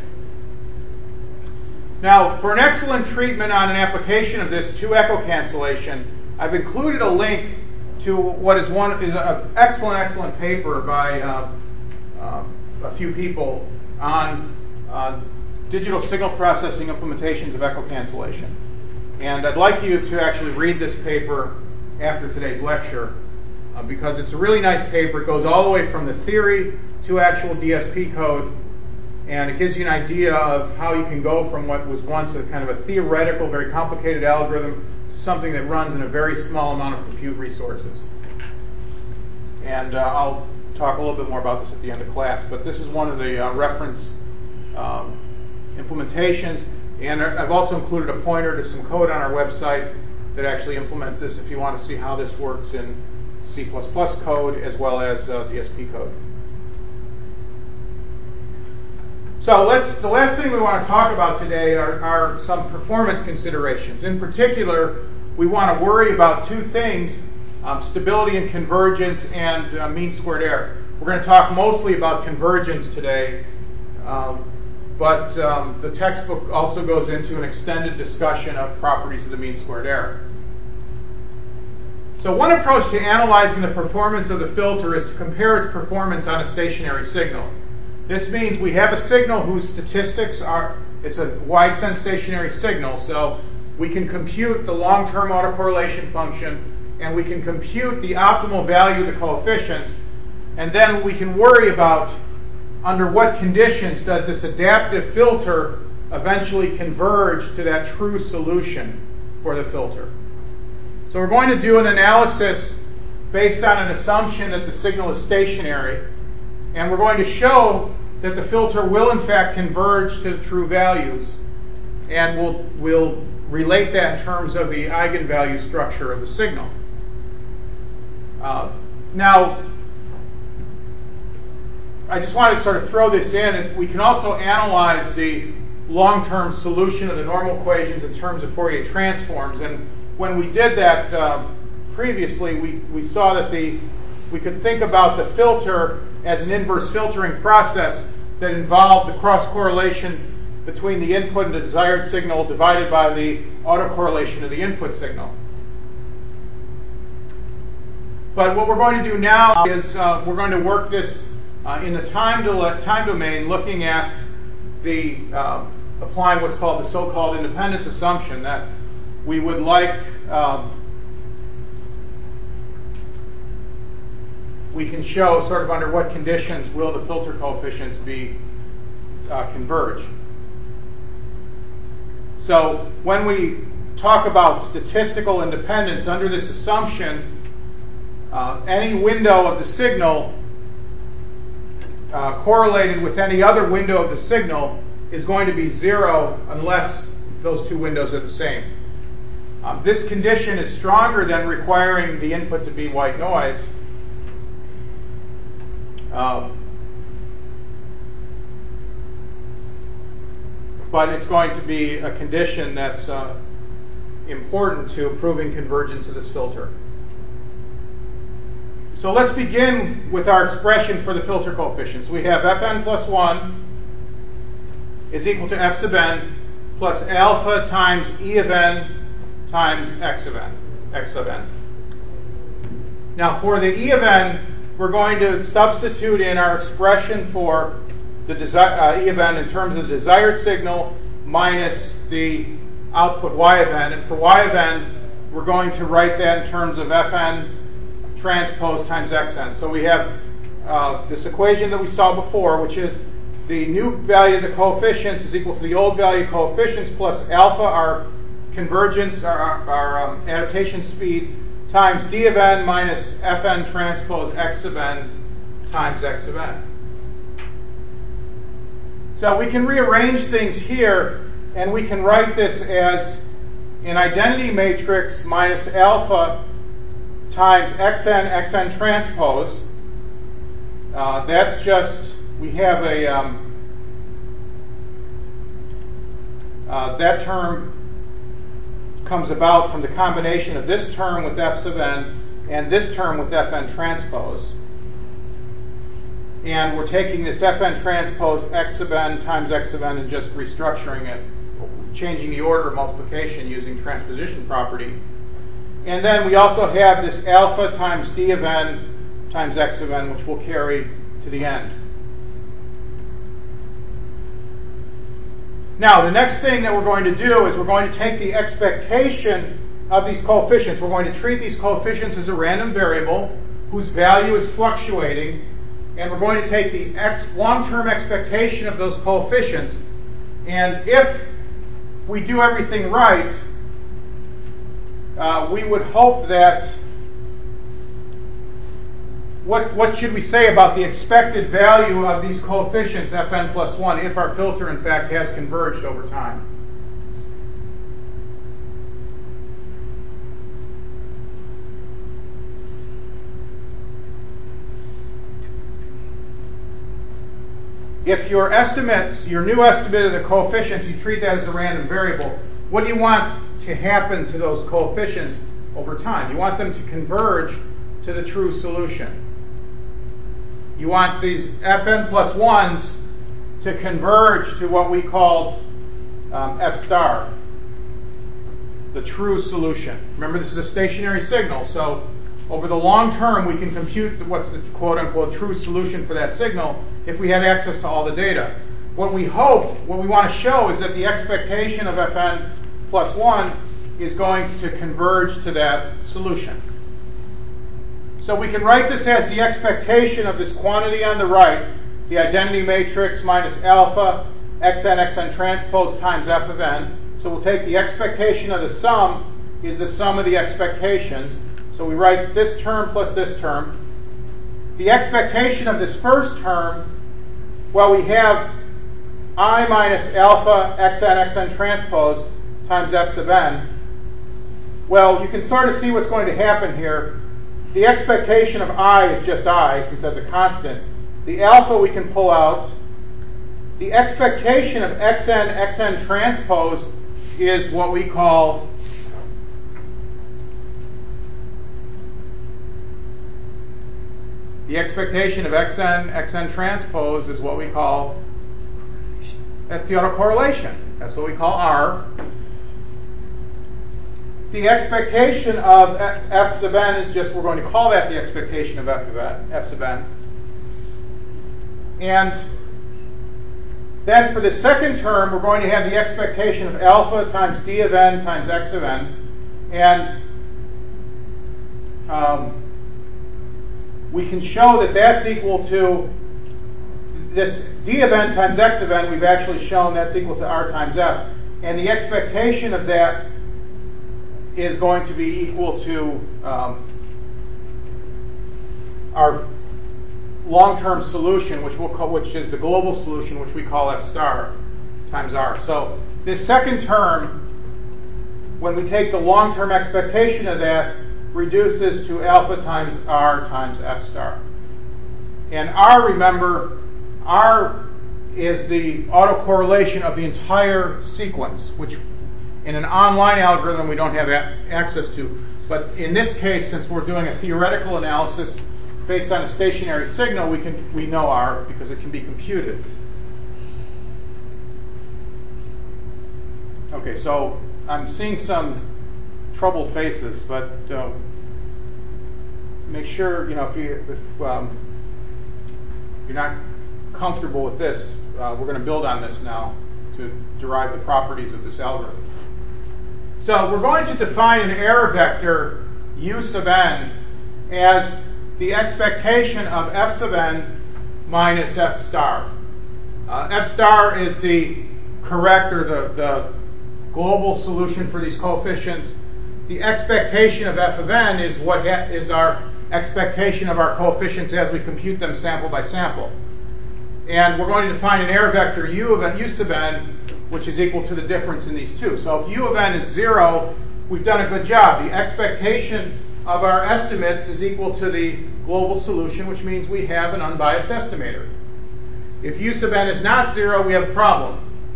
Now, for an excellent treatment on an application of this to echo cancellation, I've included a link to what is an excellent paper by a few people on digital signal processing implementations of echo cancellation. And I'd like you to actually read this paper after today's lecture because it's a really nice paper. It goes all the way from the theory to actual DSP code, and it gives you an idea of how you can go from what was once a kind of a theoretical, very complicated algorithm to something that runs in a very small amount of compute resources. And I'll talk a little bit more about this at the end of class, but this is one of the reference implementations, and I've also included a pointer to some code on our website that actually implements this if you want to see how this works in C++ code as well as DSP code. So the last thing we want to talk about today are some performance considerations. In particular, we want to worry about two things, stability and convergence and mean squared error. We're going to talk mostly about convergence today, but the textbook also goes into an extended discussion of properties of the mean squared error. So one approach to analyzing the performance of the filter is to compare its performance on a stationary signal. This means we have a signal whose statistics it's a wide sense stationary signal, so we can compute the long-term autocorrelation function, and we can compute the optimal value of the coefficients, and then we can worry about under what conditions does this adaptive filter eventually converge to that true solution for the filter. So we're going to do an analysis based on an assumption that the signal is stationary, and we're going to show that the filter will in fact converge to the true values, and we'll relate that in terms of the eigenvalue structure of the signal. Now, I just wanted to sort of throw this in, and we can also analyze the long-term solution of the normal equations in terms of Fourier transforms. And when we did that previously, we saw that we could think about the filter as an inverse filtering process that involved the cross-correlation between the input and the desired signal divided by the autocorrelation of the input signal. But what we're going to do now is we're going to work this in the time domain, looking at the applying what's called the so-called independence assumption, that we would like we can show sort of under what conditions will the filter coefficients be converge. So when we talk about statistical independence under this assumption, any window of the signal correlated with any other window of the signal is going to be zero unless those two windows are the same. This condition is stronger than requiring the input to be white noise. But it's going to be a condition that's important to proving convergence of this filter. So let's begin with our expression for the filter coefficients. We have Fn plus 1 is equal to F sub n plus alpha times E of n times X of n, X sub n. Now for the E of n, we're going to substitute in our expression for the E of n in terms of the desired signal minus the output Y of n. And for Y of n, we're going to write that in terms of Fn transpose times Xn. So we have this equation that we saw before, which is the new value of the coefficients is equal to the old value coefficients plus alpha, our convergence, our adaptation speed, times d of n minus Fn transpose X of n times X of n. So we can rearrange things here, and we can write this as an identity matrix minus alpha times xn transpose. That's just, we have a, that term comes about from the combination of this term with F sub n and this term with Fn transpose. And we're taking this Fn transpose X sub n times X sub n and just restructuring it, changing the order of multiplication using transposition property. And then we also have this alpha times d of n times X of n, which we'll carry to the end. Now, the next thing that we're going to do is we're going to take the expectation of these coefficients. We're going to treat these coefficients as a random variable whose value is fluctuating, and we're going to take the long-term expectation of those coefficients, and if we do everything right, we would hope that, what should we say about the expected value of these coefficients, Fn plus 1, if our filter in fact has converged over time? If your estimates, your new estimate of the coefficients, you treat that as a random variable, what do you want to happen to those coefficients over time? You want them to converge to the true solution. You want these Fn plus 1s to converge to what we call F star, the true solution. Remember, this is a stationary signal, so over the long term we can compute what's the quote-unquote true solution for that signal if we had access to all the data. What we want to show is that the expectation of Fn plus 1 is going to converge to that solution. So we can write this as the expectation of this quantity on the right, the identity matrix minus alpha xn transpose times F of n. So we'll take the expectation of the sum is the sum of the expectations. So we write this term plus this term. The expectation of this first term, well, we have I minus alpha xn transpose times F sub n. Well, you can sort of see what's going to happen here. the expectation of I is just I, since that's a constant. The alpha we can pull out. The expectation of xn transpose is what we call the expectation of xn transpose is what we call, that's the autocorrelation. That's what we call R. The expectation of f sub n is just, we're going to call that the expectation of f sub n. And then for the second term, we're going to have the expectation of alpha times d of n times x of n. And we can show that that's equal to this d of n times x of n. We've actually shown that's equal to r times f. And the expectation of that is going to be equal to our long-term solution, which is the global solution, which we call f star times r. So this second term, when we take the long-term expectation of that, reduces to alpha times r times f star. And r, remember, r is the autocorrelation of the entire sequence, which in an online algorithm we don't have access to. But in this case, since we're doing a theoretical analysis based on a stationary signal, we know r because it can be computed. Okay, so I'm seeing some troubled faces, but make sure, if you're not comfortable with this, we're going to build on this now to derive the properties of this algorithm. So we're going to define an error vector u sub n as the expectation of f sub n minus f star. F star is the correct, or the global solution for these coefficients. The expectation of f of n is what is our expectation of our coefficients as we compute them sample by sample. And we're going to define an error vector u sub n, which is equal to the difference in these two. So if u of n is 0, we've done a good job. The expectation of our estimates is equal to the global solution, which means we have an unbiased estimator. If u sub n is not 0, we have a problem.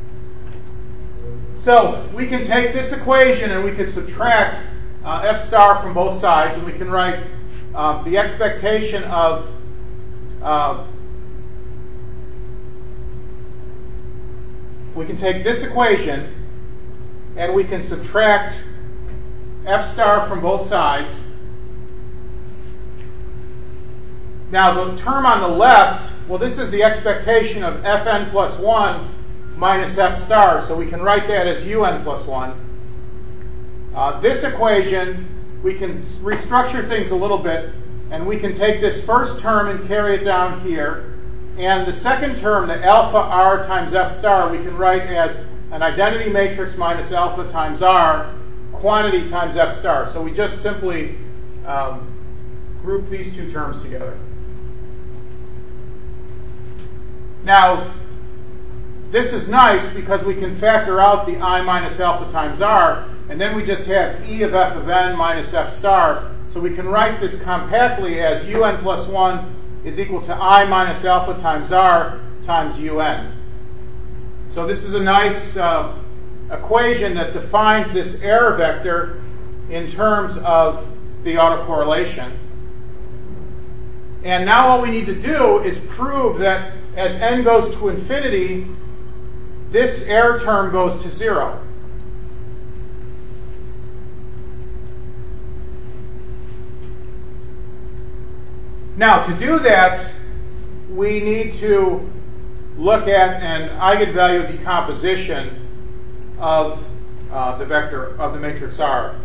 So we can take this equation and we can subtract f star from both sides, and we can write the expectation of we can take this equation and we can subtract f star from both sides. Now the term on the left, well, this is the expectation of fn plus 1 minus f star, so we can write that as un plus 1. This equation, we can restructure things a little bit, and we can take this first term and carry it down here. And the second term, the alpha r times f star, we can write as an identity matrix minus alpha times r, quantity times f star. So we just simply group these two terms together. Now, this is nice because we can factor out the I minus alpha times r, and then we just have E of f of n minus f star. So we can write this compactly as un plus 1 is equal to I minus alpha times r times un. So this is a nice equation that defines this error vector in terms of the autocorrelation. And now all we need to do is prove that as n goes to infinity, this error term goes to 0. Now, to do that, we need to look at an eigenvalue decomposition of the vector of the matrix R.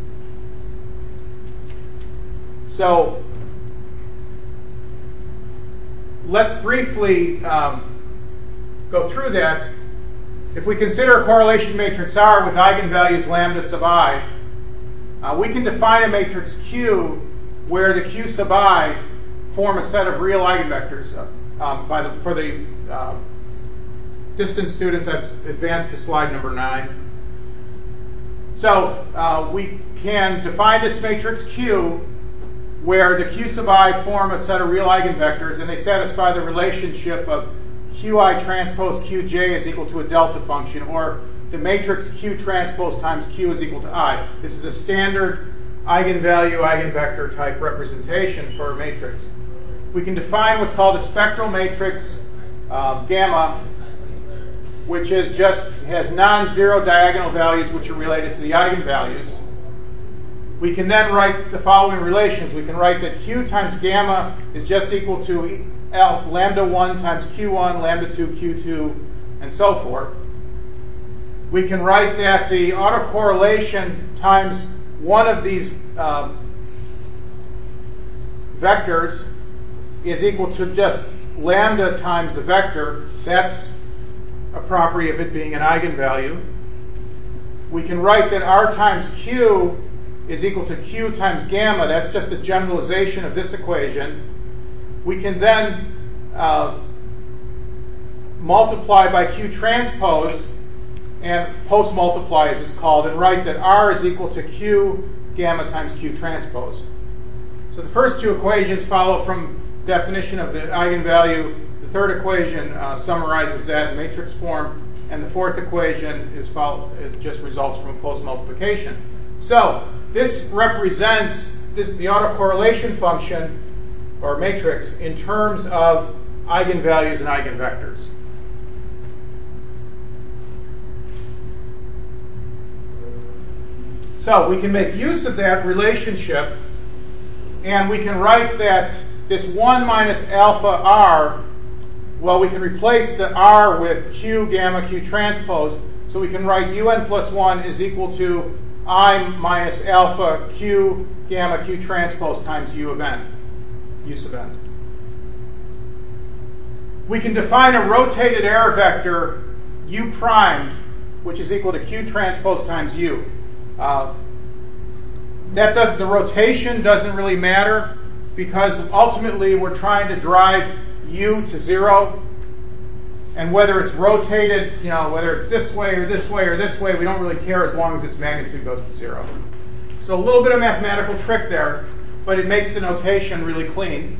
So let's briefly go through that. If we consider a correlation matrix R with eigenvalues lambda sub I, we can define a matrix Q where the Q sub I form a set of real eigenvectors. For the distant students, I've advanced to slide number 9. So we can define this matrix Q where the q sub I form a set of real eigenvectors, and they satisfy the relationship of qi transpose qj is equal to a delta function, or the matrix q transpose times q is equal to I. This is a standard eigenvalue, eigenvector type representation for a matrix. We can define what's called a spectral matrix gamma, which is has non-zero diagonal values which are related to the eigenvalues. We can then write the following relations. We can write that q times gamma is just equal to lambda 1 times q1, lambda 2 q2, and so forth. We can write that the autocorrelation times one of these vectors is equal to just lambda times the vector. That's a property of it being an eigenvalue. We can write that r times q is equal to q times gamma. That's just a generalization of this equation. We can then multiply by q transpose, and post-multiply as it's called, and write that r is equal to q gamma times q transpose. So the first two equations follow from definition of the eigenvalue. The third equation summarizes that in matrix form, and the fourth equation just results from post-multiplication. So this represents the autocorrelation function, or matrix, in terms of eigenvalues and eigenvectors. So we can make use of that relationship, and we can write that this 1 minus alpha r, well, we can replace the r with q gamma q transpose, so we can write un plus 1 is equal to I minus alpha q gamma q transpose times u of n, u sub n. We can define a rotated error vector u primed, which is equal to q transpose times u. The rotation doesn't really matter, because ultimately we're trying to drive u to 0, and whether it's rotated, whether it's this way or this way or this way, we don't really care as long as its magnitude goes to 0. So a little bit of mathematical trick there, but it makes the notation really clean.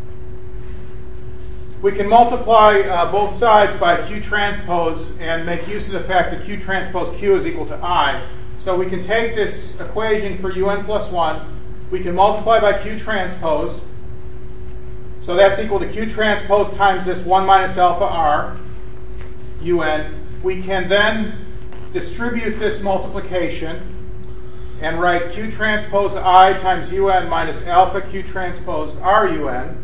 We can multiply both sides by q transpose and make use of the fact that q transpose q is equal to I. So we can take this equation for un plus 1, we can multiply by q transpose, so that's equal to q transpose times this 1 minus alpha r, un. We can then distribute this multiplication and write q transpose I times un minus alpha q transpose r un.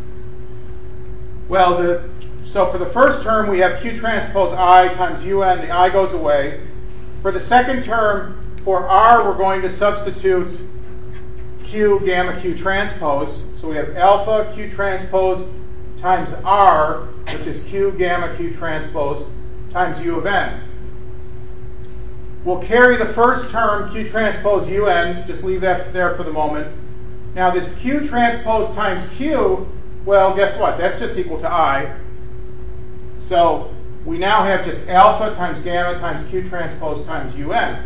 Well, so for the first term we have q transpose I times un, the I goes away. For the second term, for r, we're going to substitute q gamma q transpose. So we have alpha q transpose times r, which is q gamma q transpose times u of n. We'll carry the first term, q transpose un, just leave that there for the moment. Now this q transpose times q, well, guess what? That's just equal to I. So we now have just alpha times gamma times q transpose times un.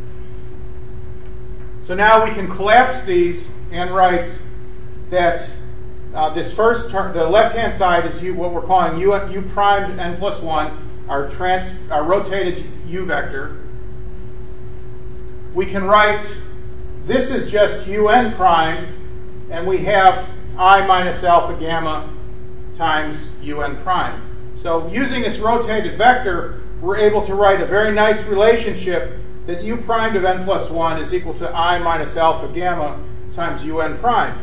So now we can collapse these and write that this first term, the left-hand side is what we're calling u primed n plus 1, our rotated u vector. We can write this is just un primed, and we have I minus alpha gamma times un prime. So using this rotated vector, we're able to write a very nice relationship that u primed of n plus 1 is equal to I minus alpha gamma times un prime.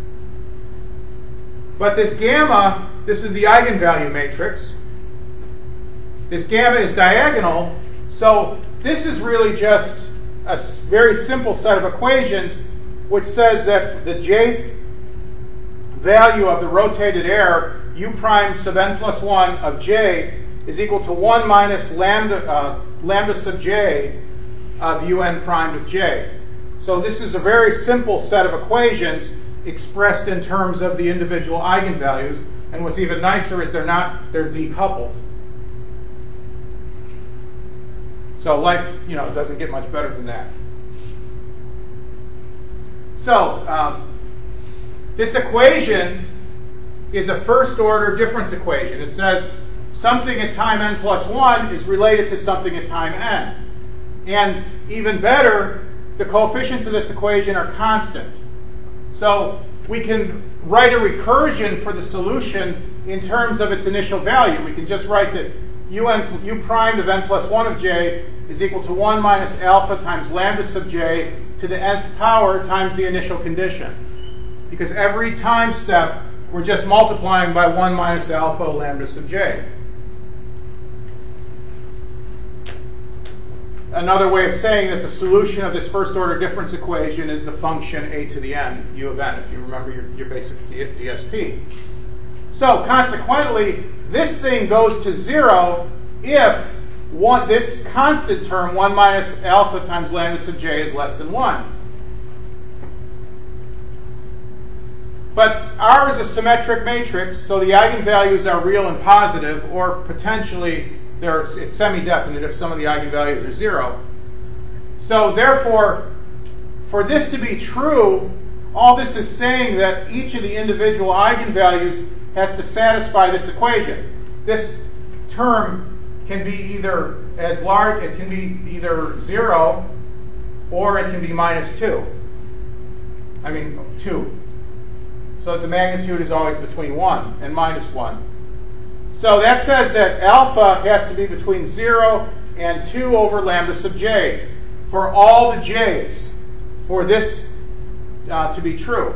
But this gamma, this is the eigenvalue matrix. This gamma is diagonal, so this is really just a very simple set of equations which says that the jth value of the rotated error, u prime sub n plus 1 of j, is equal to 1 minus lambda sub j of un prime of j. So this is a very simple set of equations expressed in terms of the individual eigenvalues, and what's even nicer is they're decoupled. So life, doesn't get much better than that. So This equation is a first order difference equation. It says something at time n plus 1 is related to something at time n. And even better, the coefficients of this equation are constant. So we can write a recursion for the solution in terms of its initial value. We can just write that u prime of n plus 1 of j is equal to 1 minus alpha times lambda sub j to the nth power times the initial condition. Because every time step, we're just multiplying by 1 minus alpha lambda sub j. Another way of saying that the solution of this first order difference equation is the function a to the n, u of n, if you remember your basic DSP. So consequently, this thing goes to 0 if this constant term, 1 minus alpha times lambda sub j, is less than 1. But R is a symmetric matrix, so the eigenvalues are real and positive, or potentially it's semi-definite if some of the eigenvalues are 0. So therefore, for this to be true, all this is saying that each of the individual eigenvalues has to satisfy this equation. This term can be either as large, it can be either 0 or it can be minus 2. 2. So that the magnitude is always between 1 and minus 1. So that says that alpha has to be between 0 and 2 over lambda sub j for all the j's for this to be true.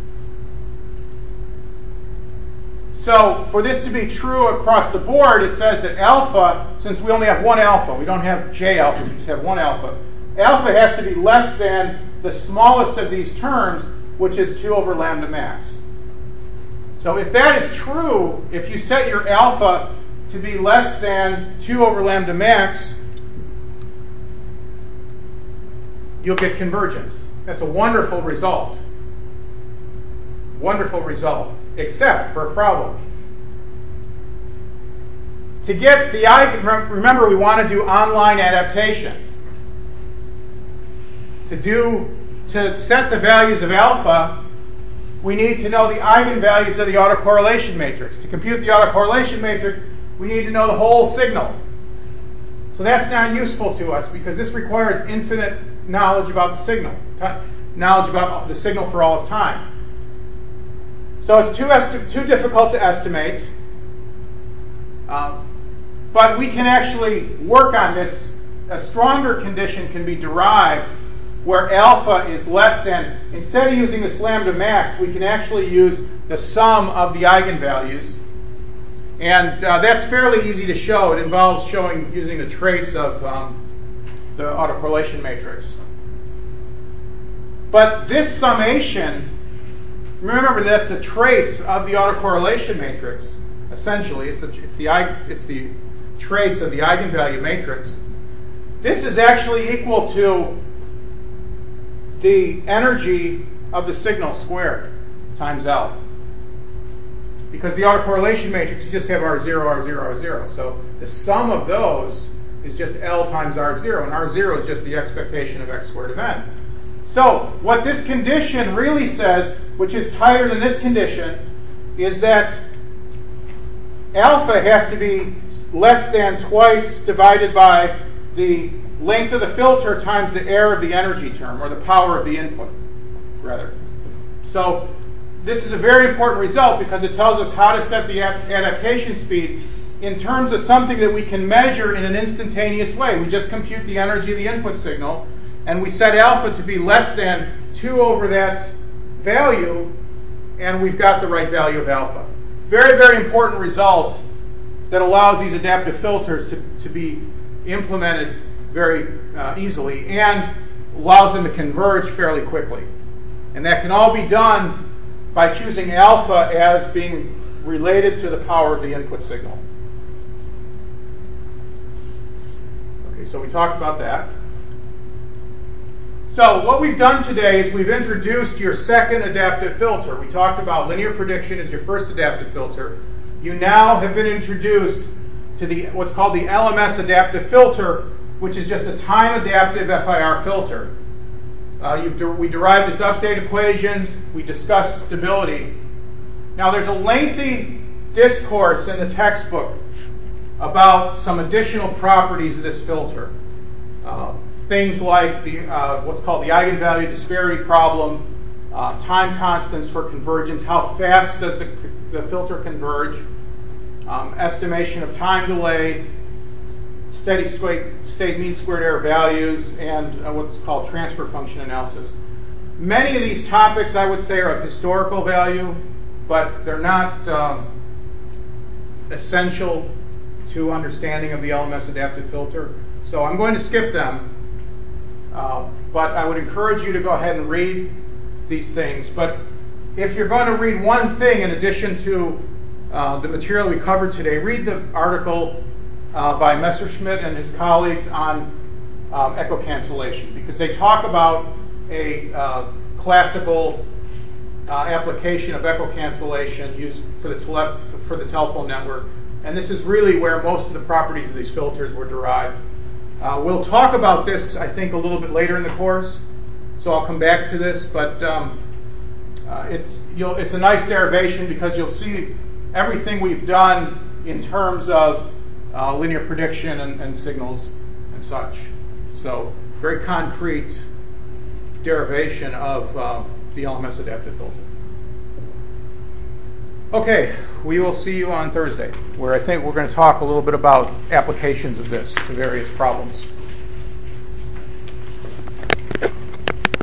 So for this to be true across the board, it says that alpha, since we only have one alpha, we don't have j alpha, we just have one alpha, alpha has to be less than the smallest of these terms, which is 2 over lambda max. So if that is true, if you set your alpha to be less than 2 over lambda max, you'll get convergence. That's a wonderful result. Wonderful result, except for a problem. To get the remember we want to do online adaptation. To set the values of alpha, we need to know the eigenvalues of the autocorrelation matrix. To compute the autocorrelation matrix, we need to know the whole signal. So that's not useful to us because this requires infinite knowledge about the signal, knowledge about the signal for all of time. So it's too difficult to estimate, but we can actually work on this. A stronger condition can be derived where alpha is less than, instead of using this lambda max, we can actually use the sum of the eigenvalues. And that's fairly easy to show. It involves using the trace of the autocorrelation matrix. But this summation, remember that's the trace of the autocorrelation matrix. Essentially, it's the trace of the eigenvalue matrix. This is actually equal to the energy of the signal squared times L. Because the autocorrelation matrix, you just have R0, R0, R0. So the sum of those is just L times R0, and R0 is just the expectation of x squared of n. So what this condition really says, which is tighter than this condition, is that alpha has to be less than twice divided by the length of the filter times the error of the energy term, or the power of the input, rather. So this is a very important result because it tells us how to set the adaptation speed in terms of something that we can measure in an instantaneous way. We just compute the energy of the input signal, and we set alpha to be less than 2 over that value, and we've got the right value of alpha. Very, very important result that allows these adaptive filters to be implemented very easily and allows them to converge fairly quickly. And that can all be done by choosing alpha as being related to the power of the input signal. Okay, so we talked about that. So what we've done today is we've introduced your second adaptive filter. We talked about linear prediction as your first adaptive filter. You now have been introduced to what's called the LMS adaptive filter, which is just a time-adaptive FIR filter. We derived its update equations. We discussed stability. Now, there's a lengthy discourse in the textbook about some additional properties of this filter. Things like what's called the eigenvalue disparity problem, time constants for convergence, how fast does the filter converge, estimation of time delay, steady state mean squared error values, and what's called transfer function analysis. Many of these topics, I would say, are of historical value, but they're not essential to understanding of the LMS adaptive filter. So I'm going to skip them, but I would encourage you to go ahead and read these things. But if you're going to read one thing in addition to the material we covered today, read the article by Messerschmitt and his colleagues on echo cancellation, because they talk about a classical application of echo cancellation used for the telephone network, and this is really where most of the properties of these filters were derived. We'll talk about this, I think, a little bit later in the course, so I'll come back to this, but it's a nice derivation because you'll see everything we've done in terms of linear prediction and signals and such. So, very concrete derivation of the LMS adaptive filter. Okay, we will see you on Thursday, where I think we're going to talk a little bit about applications of this to various problems.